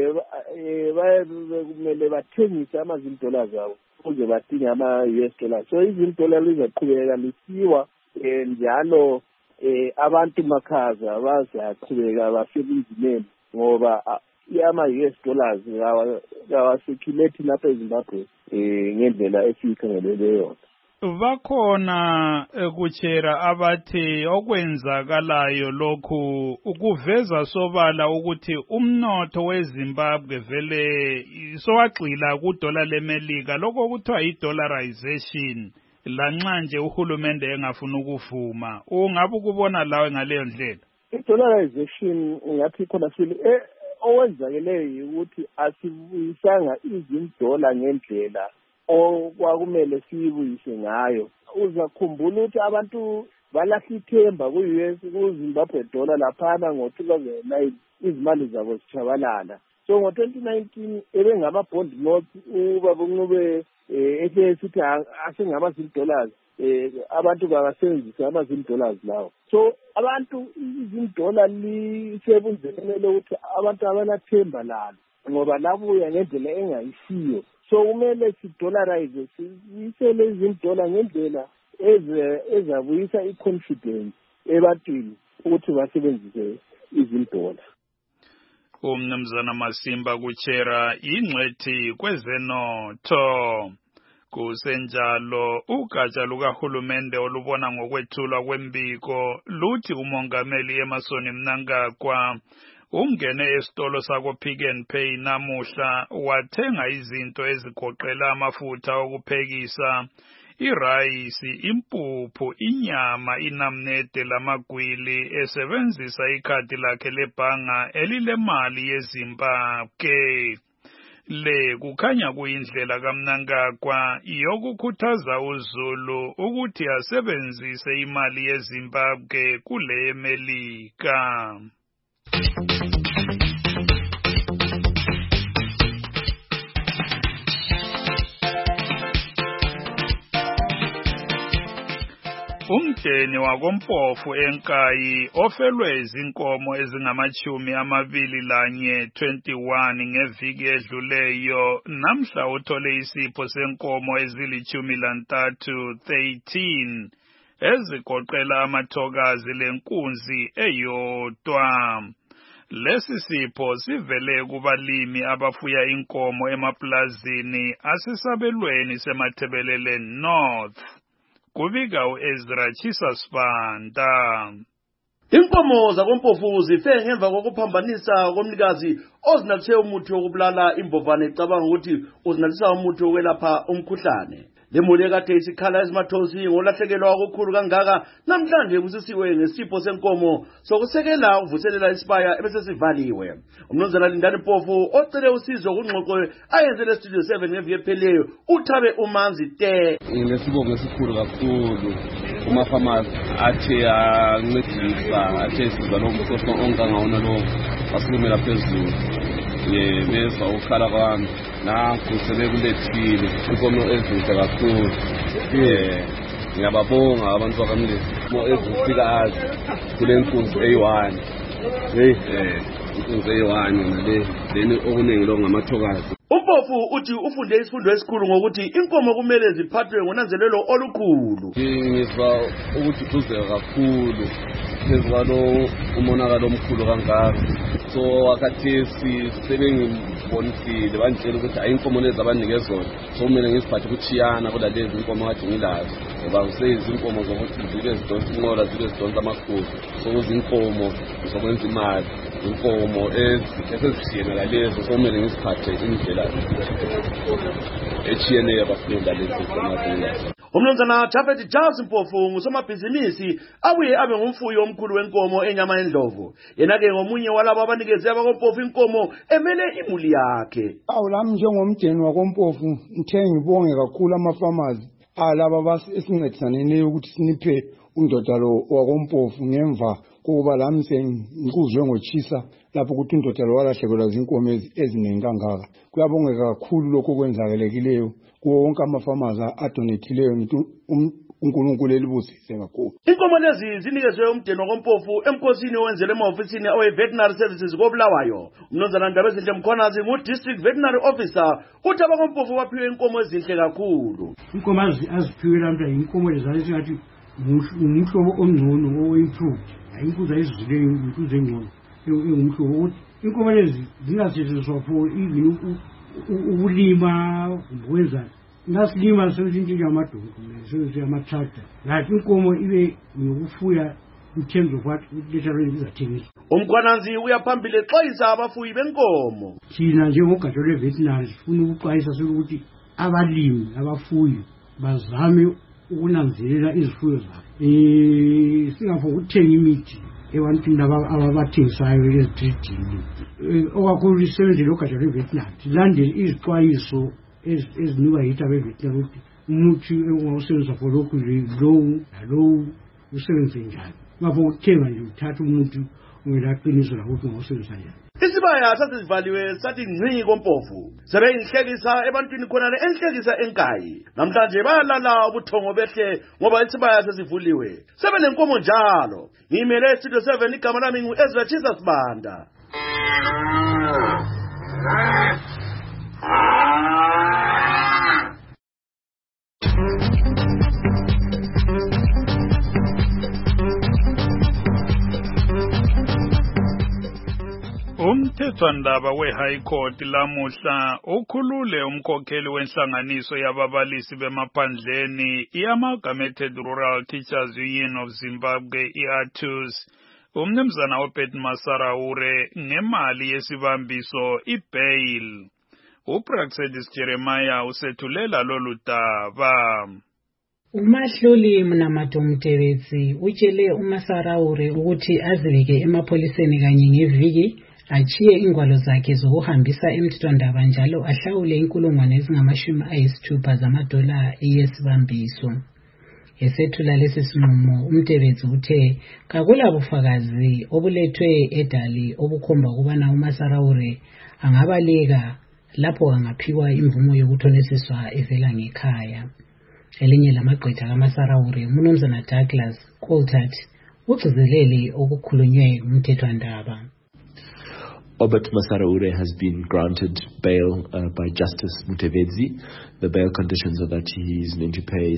kumele bathengise ama-$0 abo ukuze badinge ama-US dollars. So $0 lizaqhubeka lisiwa njalo abantu makhaza bazaqhubeka basebenzimeni ngoba ama-US dollars kawasekhulathi lapha eZimbabwe ngendlela esiyikhangelele yona. Bakhona kuchera abathi okwenzakalayo lokhu ukuveza sobala ukuthi umnotho weZimbabwe vele sowagxila kudola lemelika lokho kuthiwa yi-dollarization lanxa nje uhulumende engafuna ukuvuma. Ungabe ukubona lawe ngaleyo ndlela? I-dollarization ngathi khona sile owenzakeleyo ukuthi asibuyisanga $1 ngendlela okwakumele siyibuyise ngayo. Uzakhumbula ukuthi abantu balahla ithemba ku-US ku-Zimbabwe dollar laphana ngo-2009 izimali zabo zitshabalala. So ngo-2019 ebengama-bond notes ubaba uNcube esithi asengama-$0 abantu babasebenzisa ama-$0 lawo. So abantu $1 lisebunzelele ukuthi abantu abanathemba lalo ngoba labuya ngendlela engayisiyo. So kumele si-dollarize siyisele $1 ngendlela ezabuyisa i-confidence ebantwini ukuthi basebenzise $1. Umnumzana Masimba kuchera ingcwethi kwezenotho. Kusenjalo ugatsha lukahulumende olubona ngokwethulwa kwembiko luthi umongameli Emmerson Mnangagwa ungene esitolo sako Pick n Pay namuhla wathenga izinto ezigoqela amafutha okuphekisa, irayisi, impuphu, inyama, inamnede lamagwili esebenzisa ikhadi lakhe lebhanga elilemali yeZimbabwe. Le kukhanya kuyindlela kaMnangagwa yokukhuthaza uZulu ukuthi asebenzise imali yeZimbabwe kule Melika. Umdeni wakoMpofu eNkayi ofelwe izinkomo ezingama-21 ngeviki edluleyo namhla uthole isipho senkomo ezili-13 ezigoqela amathokazi lenkunzi eyodwa. Lesi sipho sivele kubalimi abafuya inkomo emaplazini asesabelweni seMathebelele North. Kubika uEzra Chisasibanda. Inkomo zakoMpofu zife ngemva kokuphambanisa komnikazi ozinathe umuthi wokubulala imbovane ecabanga ukuthi uzinatisa umuthi wokwelapha umkhuhlane. Lemuli ekade isikhala esimathosi ngolahlekelwa okukhulu kangaka namhlanje kusisiwe ngesipho senkomo sokusekela ukuvuselela isibaya ebesesivaliwe. Umnumzana Lindani Mpofu ocele usizo kungxoxo ayenzele Studio 7 ngeviki epheleyo uthabe umanzi te. Ngesibongo esikhulu kakhulu kumafamasi athe ancedisa athe siza nomsoso ongangawona lo basilumela phezulu. Beza ukhala kwami nakho sebekulethile inkomo ezinhle kakhulu. Ngiyababonga abantu bakamlisi ezifikazi kule nkunzi eyi-1 inkunzi eyi-1 nale leni okuningi lo ngamathokazi. uMpofu uthi ufunde isifundo esikhulu ngokuthi inkomo kumele ziphathwe ngonanzelelo olukhulu. Ngizwa ukududuzeka kakhulu phezu kwalo umonakalo omkhulu kangaka. So wakhathesi sebengibonisile bangitshela ukuthi ayinkomo lezi abanike zona so kumele ngiziphathe ukuchiyana kodwa lezi inkomo kade ngilazo ngoba kuseyizinkomo zokuthi zibe zidonsa inqola zibe zidonsa amakhulu so kuzinkomo zokwenza imali inkomo esezishiyene lalezo so kumele ngiziphathe indlela echiyeneyo abafunda lezi inkomo. Umnumzana Japhet Charles Mpofu ngusomabhizinisi abuye abe ngumfuyi omkhulu wenkomo enyama endlovu. Yena-ke ngomunye walabo abanikeze abakoMpofu inkomo emele imuli yakhe. Lami njengomdeni wakoMpofu ngithe ngibonge kakhulu amafamazi alaba esincedisaneni ukuthi siniphe undoda lo wakoMpofu ngemva kokuba lami sengikuzwe ngochisa lapho ukuthi undoda lo walahlekelwa zinkomo eziningi kangaka. Kuyabongeka kakhulu lokho kwenzakelekileyo kuwo wonke amafamazi adonethileyo ngithi uNkulunkulu elibusise kakhulu. Inkomo lezi zinikezwe umdeni wakoMpofu emkhosini owenzele ema-ofisini awe-Veterinary Services koBulawayo. Umnumzana Ndabezinhle Mkhonazi ngu-District Veterinary Officer uthi abakoMpofu baphiwe inkomo ezinhle kakhulu. Inkomo aziphiwe lamhla inkomo lezi ezingathi umhlobo ongcono owe-improved imfuza ezizileyo imfuza engcono engumhlobo ukuthi inkomo lezi zingasetshenziswa for even ukulima ukwenza nasilima sesintshintshwa amadonki sesintshintshwa ama-tractor ngathi inkomo ibe nokufuya in terms of what literally izathengiswa. Umkhwananzi uyaphambili exwayisa abafuyi benkomo. Thina njengogatsha lwe-veterinary sifuna ukuxwayisa sokuthi abalimi abafuyi bazame ukunanzelela izifuyo zabo. Singafo ukuthenga imithi ebantwini ababathengisayo ezitridini. Okakhulu isebenzi logatsha lwe-veterinary silandele izixwayiso ezinikwa yithi abe-veterinary ukuthi umuthi ungawusebenzisa for lokhu lowu nalowu usebenze njani. Ngapho ukuthenga nje uthatha umuntu ungelaqiniso lakuthi ungawusebenzisa njani. Isibaya sasivaliwe sathi ngci kompofu. Sebeyinhlekisa ebantwini khona enhlekisa enkayi. Namhlanje bayalala ubuthongo behle ngoba isibaya sesivuliwe. Sebenenkomo njalo. Ngimele Studio 7 igama lami ngu-Ezra Chisa Sibanda. Umthethwandaba we-High Court lamuhla ukhulule umkhokheli wenhlanganiso yababalisi bemaphandleni i-Amalgamated Rural Teachers Union of Zimbabwe i-ATUS umnumzana Obed Masaraure ngemali yesibambiso i-bail. uPraxedis Jeremiah usethulela lolu daba. Umahluli Mnamato Mtevetsi utshele uMasaraure ukuthi azibike emapholiseni kanye ngeviki achiye ingwalo zakhe zokuhambisa emthethwandaba njalo ahlawule inkulungwane ezingama-60 zamadola yesibambiso. Esethula lesi sinqumo uMtevetsi uthe kakula bufakazi obulethwe edali obukhomba ukubana uMasaraure angabaleka lapho angaphiwa imvumo yokuthonisiswa evela ngekhaya. Elinye lamagqwetha kaMasaraure uMnumzana Douglas Coulthard ugcizelele okukhulunywe umthethwandaba. Obed Masaraure has been granted bail by Justice Mutevezi. The bail conditions are that he is meant to pay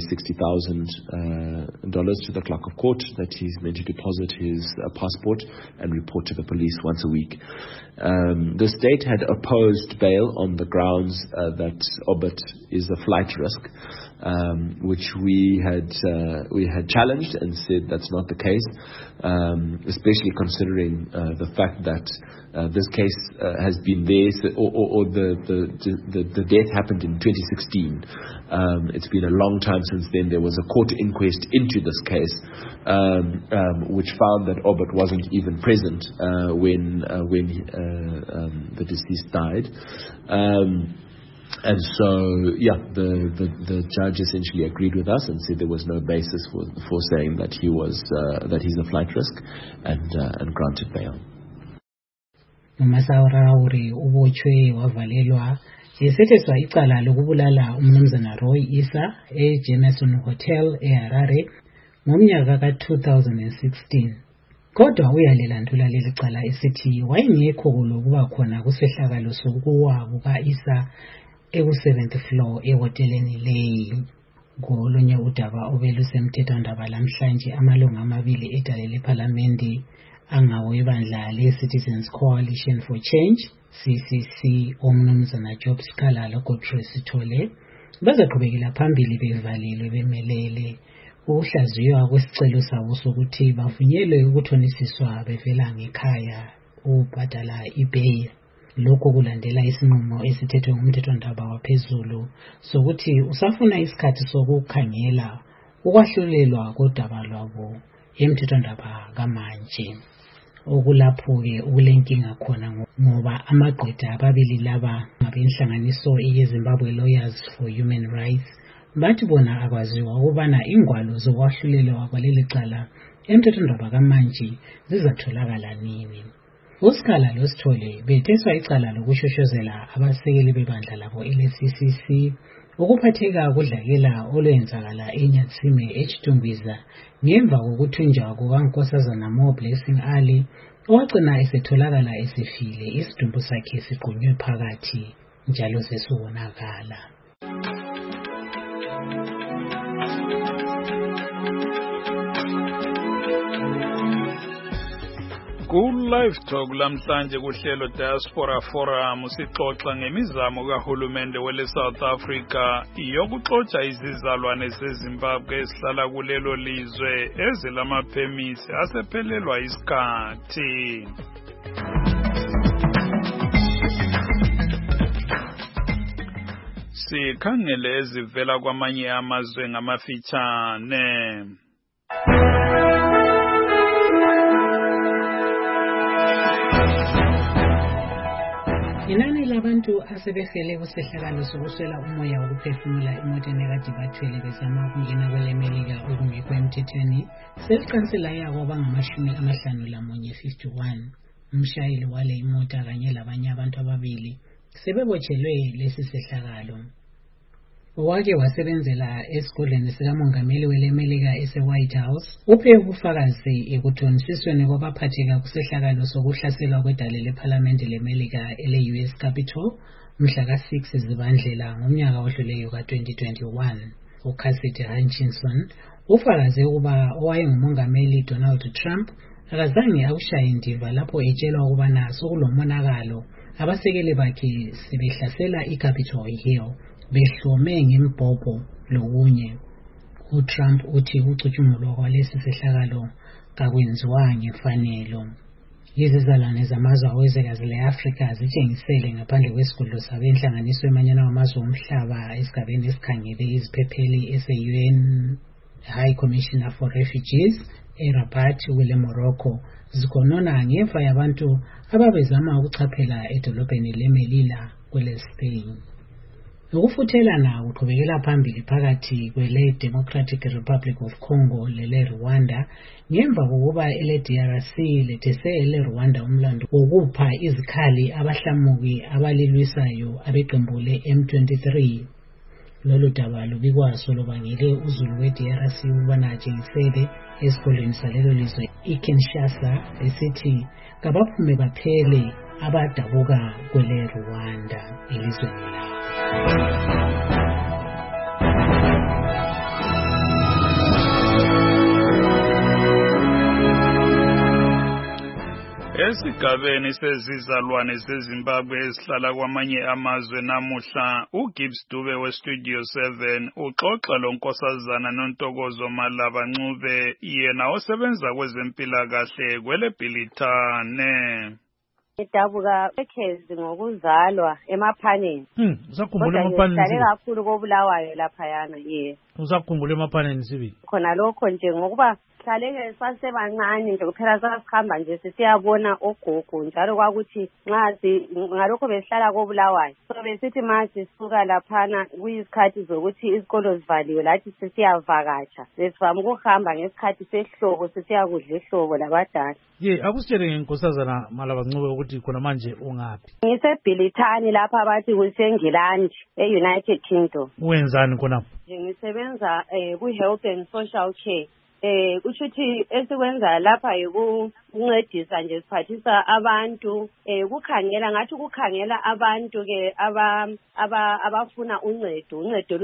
$60,000 to the clerk of court, that he is meant to deposit his passport and report to the police once a week. The state had opposed bail on the grounds that Obed is a flight risk, which we had challenged and said that's not the case, especially considering the fact that this case has been there, or the death happened in 2016. It's been a long time since then. There was a court inquest into this case, which found that Obed wasn't even present when the deceased died. And so, the judge essentially agreed with us and said there was no basis for saying that he's a flight risk, and granted bail. uMasaraure ubotshwe wavalelwa esetheswa icala lokubulala umnumzana Roy Isa eJemerson Hotel eHarare ngomnyaka ka-2016. Kodwa uyalandula leli cala esithi wayengekho lokuba khona kusehlakalo sokuwa kuka-Isa eku-7th floor ehoteleni leyi. Ngolunye udaba obelusemthethwandaba lamhlanje amalungu amabili edale lephalamende angawebandla le-Citizens Coalition for Change CCC omnumzana Job Scala loGodfrey Sithole bazaqhubekela phambili bevalelwe bemelele ukuhlaziywa kwesicelo sabo sokuthi bavunyelwe ukuthonisiswa bevela ngekhaya ubhadala ibail. Lokho kulandela isinqumo esithethwe ngumthethwandaba waphezulu sokuthi usafuna isikhathi sokukhangela ukwahlulelwa kodaba lwabo emthethwandaba kamanje. Okulapho-ke ukulenkinga khona ngoba amagqwetha ababili laba ngabenhlanganiso ye-Zimbabwe Lawyers for Human Rights bathi bona akwaziwa ukubana ingwalo zokwahlulela kwaleli cala emthethwandaba kamanje zizatholakala nini. uScala loSithole betheswa icala lokushoshozela abasekeli bebandla labo ele-CCC ukuphatheka kudlakela olwenzakala eNyatsime eChitungwiza ngemva kokuthunjwa kukaNkosazana Mo Blessing Ali owagcina esetholakala esefile isidumbu sakhe siqunywe phakathi njalo sesubonakala. Ku-Live Talk lamhlanje kuhlelo Diaspora Forum sixoxa ngemizamo kahulumende wele South Africa yokuxotsha izizalwane zeZimbabwe esihlala kulelo lizwe ezilamapemisi asephelelwa isikhathi. Sikhangele ezivela kwamanye amazwe ngamafitshane. Inani labantu asebefele kusehlakalo sokuswela umoya wokuphefumula emoteni ekade bathwele bezama ukungena kwele Melika okungekho emthethweni seliqanse laya kwabangama51. Umshayeli wale imota kanye labanye abantu ababili sebebotshelwe lesi sehlakalo. Wake wasebenzela esigodlweni sikamongameli wele Melika ese-White House uphe ubufakazi ekuthonisisweni kwabaphatheka kusehlakalo sokuhlaselwa kwedale lephalamende leMelika ele-US Capitol mhla ka-6 Zibandlela ngomnyaka odluleyo ka-2021. uCassidy Hutchinson ufakaze ukuba owayengumongameli Donald Trump akazange awushaye indiva lapho etshelwa ukubana sokulomonakalo abasekeli bakhe sebehlasela iCapitol Hill behlome ngembhobho lokunye. uTrump uthi ukucutshungulwa kwalesi sehlakalo kakwenziwa ngemfanelo. Izizalwane zamazwe awezwekazi le-Afrika zitshengisele ngaphandle kwesigodlo sabo enhlanganiso emanyana wamazwe omhlaba esigabeni esikhangele iziphepheli ese-UN High Commissioner for Refugees eRabat kwele Morocco zikhonona ngemva yabantu ababezama ukuchaphela edolobheni leMelilla kwele Spain. Ukufuthelana kuqhubekela phambili phakathi kwele Democratic Republic of Congo lele Rwanda ngemva kokuba ele DRC lethese ele Rwanda umlando wokupha izikhali abahlamuki abalilwisayo abeqembu le-M23. Lolu daba lubikwaso lubangele uzulu we-DRC ukubana atshengisele esikoleni salelo lizwe iKinshasa esithi kabaphume baphele abadabuka kwele Rwanda elizweni lao. Esigabeni sezizalwane zeZimbabwe esihlala kwamanye amazwe namuhla uGibbs Dube weStudio 7 uxoxa lonkosazana noNtokozo Malaba Ncube yena osebenza kwezempilakahle kwele Bhilithane. Idabuka ekhezi ngokuzalwa emaphaneni. Usakhumbula emaphaneni? Kodwa kakhulu kobulawayo lapha yana Usakhumbula emaphaneni sibili? Khona lokho nje ngokuba hlale sasebancane nje kuphela sasihamba nje siyabona ogogo njalo kwakuthi ngalokho besihlala kobulawayo so besithi manje sisuka laphana kuyisikhathi zokuthi izikolo zivaliwe lathi sisiyavakatsha besivama ukuhamba ngesikhathi sehlobo sisiyakudla ehlobo labadala. Akusitshele ngenkosazana Malaba Ncube ukuthi khona manje ungaphi? Ngisebhilithani lapha abathi kuseNgilandi e-United Kingdom. Wenzani khonapho? Ngisebenza ku-Health and Social Care. Kushuthi esikwenza lapha ukuncedisa nje siphathisa abantu kukhangela ngathi kukhangela abantu ke abafuna uncedo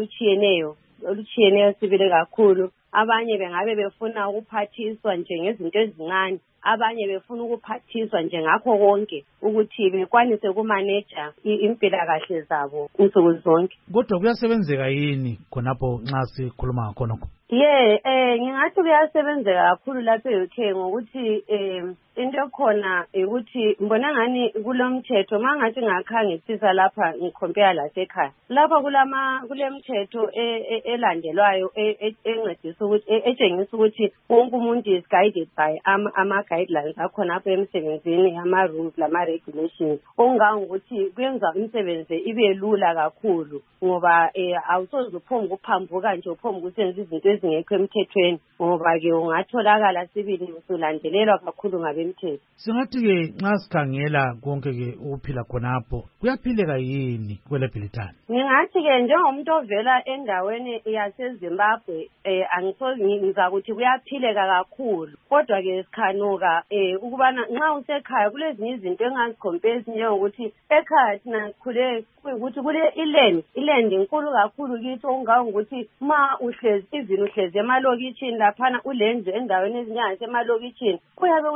olutshiyeneyo sibile kakhulu. Abanye bengabe befuna ukuphathiswa nje ngezinto ezincane, abanye befuna ukuphathiswa nje ngakho konke ukuthi bekwanise ukumaneja impilakahle zabo insuku zonke. Kodwa kuyasebenzeka yini khonapho nxa sikhuluma khonokho? Ngingathi kuyasebenzeka kakhulu lapha e-UK ngokuthi into ekhona ukuthi ngibona ngani kulomthetho mangathi ngakhangisisa lapha ngikompare lasekhaya. Lapha kulemthetho elandelwayo encedisa ukuthi etshengisa ukuthi wonke umuntu is guided by ama-guidelines akhona apha emsebenzini ama-rules lama-regulations. Okungangokuthi kuyenza umsebenzi ibe lula kakhulu ngoba awusoze uphombe ukuphambuka nje uphombe ukusenza izinto ezingekho emthethweni ngoba ke ungatholakala sibili usulandelelwa kakhulu ngabemthetho. Singathi-ke nxa sikhangela konke-ke ukuphila khonapho kuyaphileka yini kwele Bhilithane? Ngingathi-ke njengomuntu ovela endaweni yaseZimbabwe ngizakuthi kuyaphileka kakhulu kodwa-ke sikhanuka ukubana nxa usekhaya kulezinye izinto engazikhompesi njengokuthi ekhaya thina sikhule kuyikuthi kule iland inkulu kakhulu kithi okungangokuthi ma uhlezi emalokitshini laphana ulenze endaweni ezinjengasemalokitshini uyabe uhlezi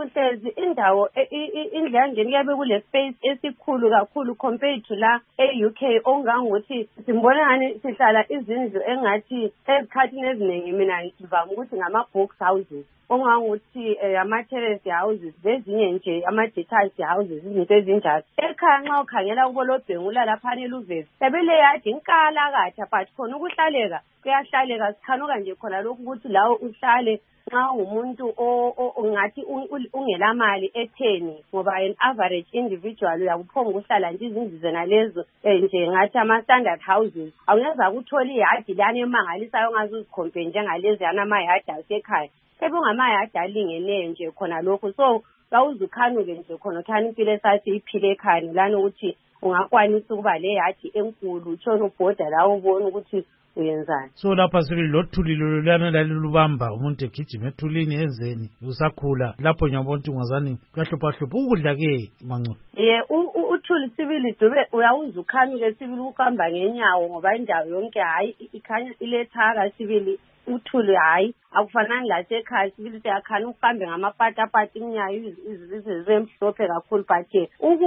because indawo indlangeni kuyabe kule space esikhulu kakhulu compared to la e-UK ongangokuthi simbona ngani sihlala izindlu engathi ezikhathini eziningi mina ngivama ukuthi ngama-box houses ongangokuthi ama-terrace houses lezinye nje ama-detached houses izinto ezinjalo. Ekhaya nxa ukhangela kubolobhengu ulalaphana eluvezi sebele yadi inkalakatha but khona ukuhlaleka kuyahlaleka sikhanuka nje khona lokhu ukuthi lawo uhlale nxa umuntu ongathi ungelamali etheni ngoba an average individual uyakuphonga ukuhlala nje izindlu zena lezo nje ngathi ama-standard houses awuyenza ukuthola iyadi lana emangalisayo ongaze uzikhompe njengalezi yana amayadi asekhaya sekungamayadi alingeneyo nje khona lokhu so kawuzukhanuke nje khona uthana impilo esathi iphile ekhaya lana ukuthi ungakwanisa ukuba le yadi enkulu utshona ubhoda la ubona ukuthi uyenzani. So lapha sibili lothulilo lana lalubamba umuntu egijima ethulini enzeni usakhula lapho nyabona ukuthi ungazani kuyahlupha ukudla ke mancu. Uthuli sibili dube uyawuzukhanuke sibili ukuhamba ngenyawo ngoba indawo yonke hayi ikhanya ilethaka sibili uthuli hayi akufanani lasekhaya sibili siyakhana ukuhambe ngamapatapata imnyayo izizwe zemhlophe kakhulu but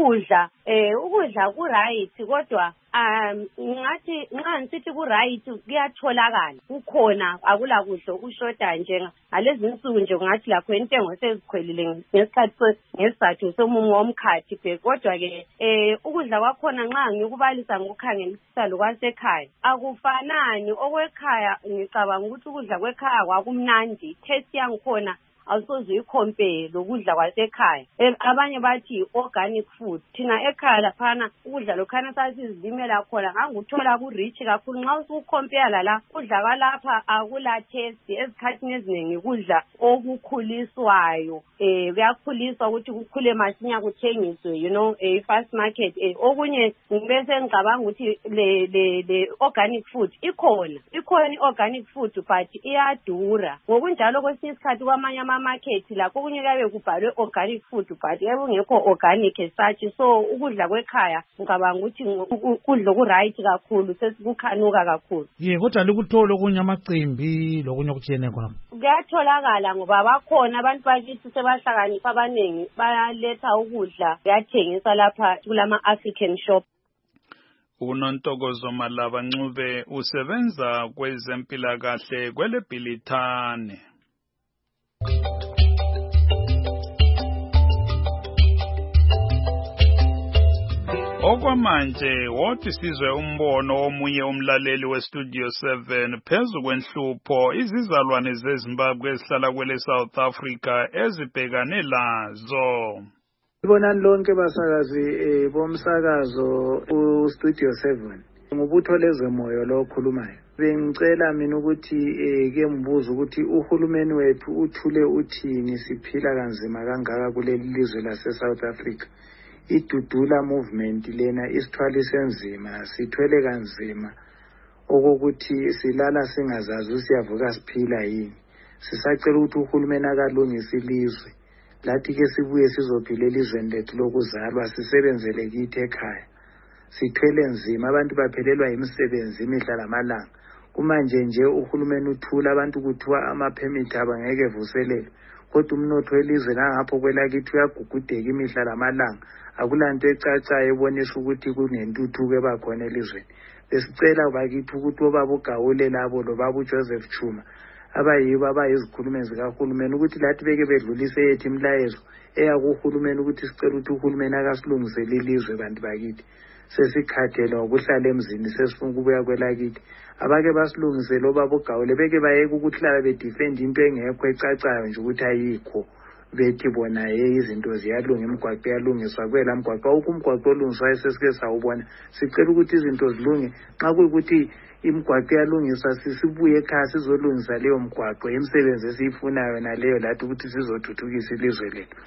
ukudla ku-right kodwa ngathi nxa ngisithi ku-right kuyatholakala kukhona akula kudla ukushoda nje ngalezi nsuku nje kungathi lakho intengo sezikhwelile ngesizathu somumo womkhathi kodwa-ke ukudla kwakhona nxa ngikubalisa ngokukhangelisisa lokwasekhaya akufanani okwekhaya ngicabanga ukuthi ukudla kwekhaya kwakumnandi taste yangikhona awusoze uyikhompare lokudla kwasekhaya. Abanye bathi organic food thina ekhaya laphana ukudla lokhana sasizimela khona nganguthola ku-rich kakhulu nxa usukhompare la kudla kwalapha akula taste ezikhathini eziningi kudla okukhuliswayo kuyakhuliswa ukuthi kukhule masinya kuthengiswe fast market okunye ngibese ngicabanga ukuthi le organic food ikhona i-organic food but iyadura ngokunjalo kwesinye isikhathi kwamanye market lakho kunye kabe kubhalwe organic food but kungekho organic such so ukudla kwekhaya ngicabanga ukuthi ukudla ku-right kakhulu sesikukhanuka kakhulu. Kodwa likuthola okunye amacimbi lokunye okuthiyene khona kuyatholakala ngoba bakhona abantu bakithi sebahlakanipha abaningi bayaletha ukudla kuyathengisa lapha kulama-African shop. uNontokozo Malaba Ncube usebenza kwezempilakahle kwele Bhilithane. Okwamanje wothi sizwe umbono omunye umlaleli weStudio 7 phezu kwenhlupho izizalwane zeZimbabwe ezihlala kwele South Africa ezibhekane lazo. Ibonani lonke basakazi bomsakazo uStudio 7 ngubutho lezemoyo lo okhulumayo. Bengicela mina ukuthi ke mbuzo ukuthi uhulumeni wethu uthule uthini siphila kanzima kangaka kuleli lizwe lase South Africa. Idudula movement lena isithwalise nzima sithwele kanzima okokuthi silala singazazi siyavuka siphila yini. Sisacela ukuthi uhulumeni akalungise ilizwe lathi ke sibuye sizophila elizweni lethu lokuzalwa sisebenzele kithi ekhaya. Sithwele nzima abantu baphelelwa imisebenzi imihla lamalanga. Kumanje nje uhulumeni uthula abantu kuthiwa ama-permit abangeke vuselele kodwa umnotho welizwe langapho kwelakithi uyagugudeka imihla lamalanga. Akulanto ecacayo ebonisa ukuthi kunentuthuko ebakhona elizweni. Besicela bakithi ukuthi obaba uGawule labo lobaba uJoseph Chuma abayibo abayizikhulumeli zikahulumeni ukuthi lathi beke bedlulise yethu imlayezo eyakuhulumeni ukuthi sicela ukuthi uhulumeni akasilungisele ilizwe bantu bakithi. Sesikhathele ngokuhlala emzini sesifuna ukubuya kwelakithi. Abake basilungisele obaba uGawule beke bayeke ukuhlala bedefend into engekho ecacayo nje ukuthi ayikho. Bethi bona izinto ziyalunga imigwaqo iyalungiswa kwela mgwaqo umgwaqo olungiswa sesike sawubona. Sicela ukuthi izinto zilunge xa kuyikuthi imigwaqo iyalungiswa sisibuye ekhaya sizolungisa leyo mgwaqo imisebenzi esiyifunayo naleyo lathi ukuthi sizothuthukisa ilizwe lethu.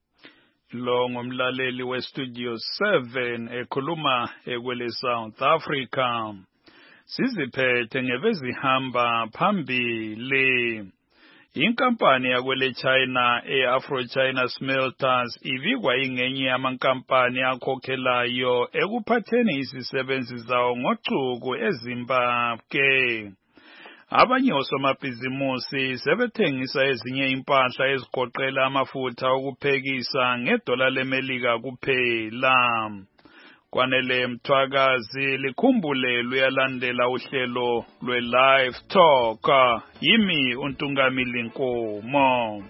Lo ngumlaleli weStudio 7 ekhuluma ekwele South Africa. Siziphethe ngebezihamba phambili. Inkampani yakwele China eAfro-China Smelters ibikwa ingenye yamankampani akhokhelayo ekuphatheni izisebenzi zawo ngochuku eZimbabwe. Abanye osomabhizimusi sebethengisa ezinye impahla ezigoqela amafutha okuphekisa ngedola leMelika kuphela. Kwanele Mthwakazi likhumbule luyalandela uhlelo lwe-Live Talk. Yimi uNtungamili Nkomo.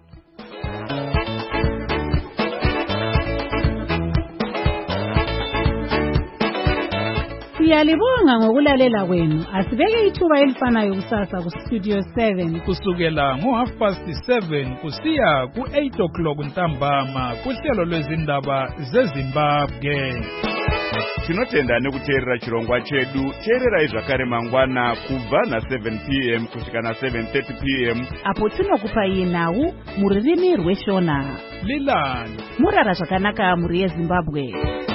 Siyalibonga ngokulalela kwenu. Asibeke ithuba elifanayo kusasa kuStudio 7 kusukela ngo7:30 kusiya ku8 ntambama kuhlelo lwezindaba zeZimbabwe. Tinotenda nekuteerera chirongwa chedu. Teererai zvakare mangwana kubva na7 p.m. kusvika na7:30 p.m. apo tinokupai nhau mururimi rweShona. Lilani murara zvakanaka muri yeZimbabwe.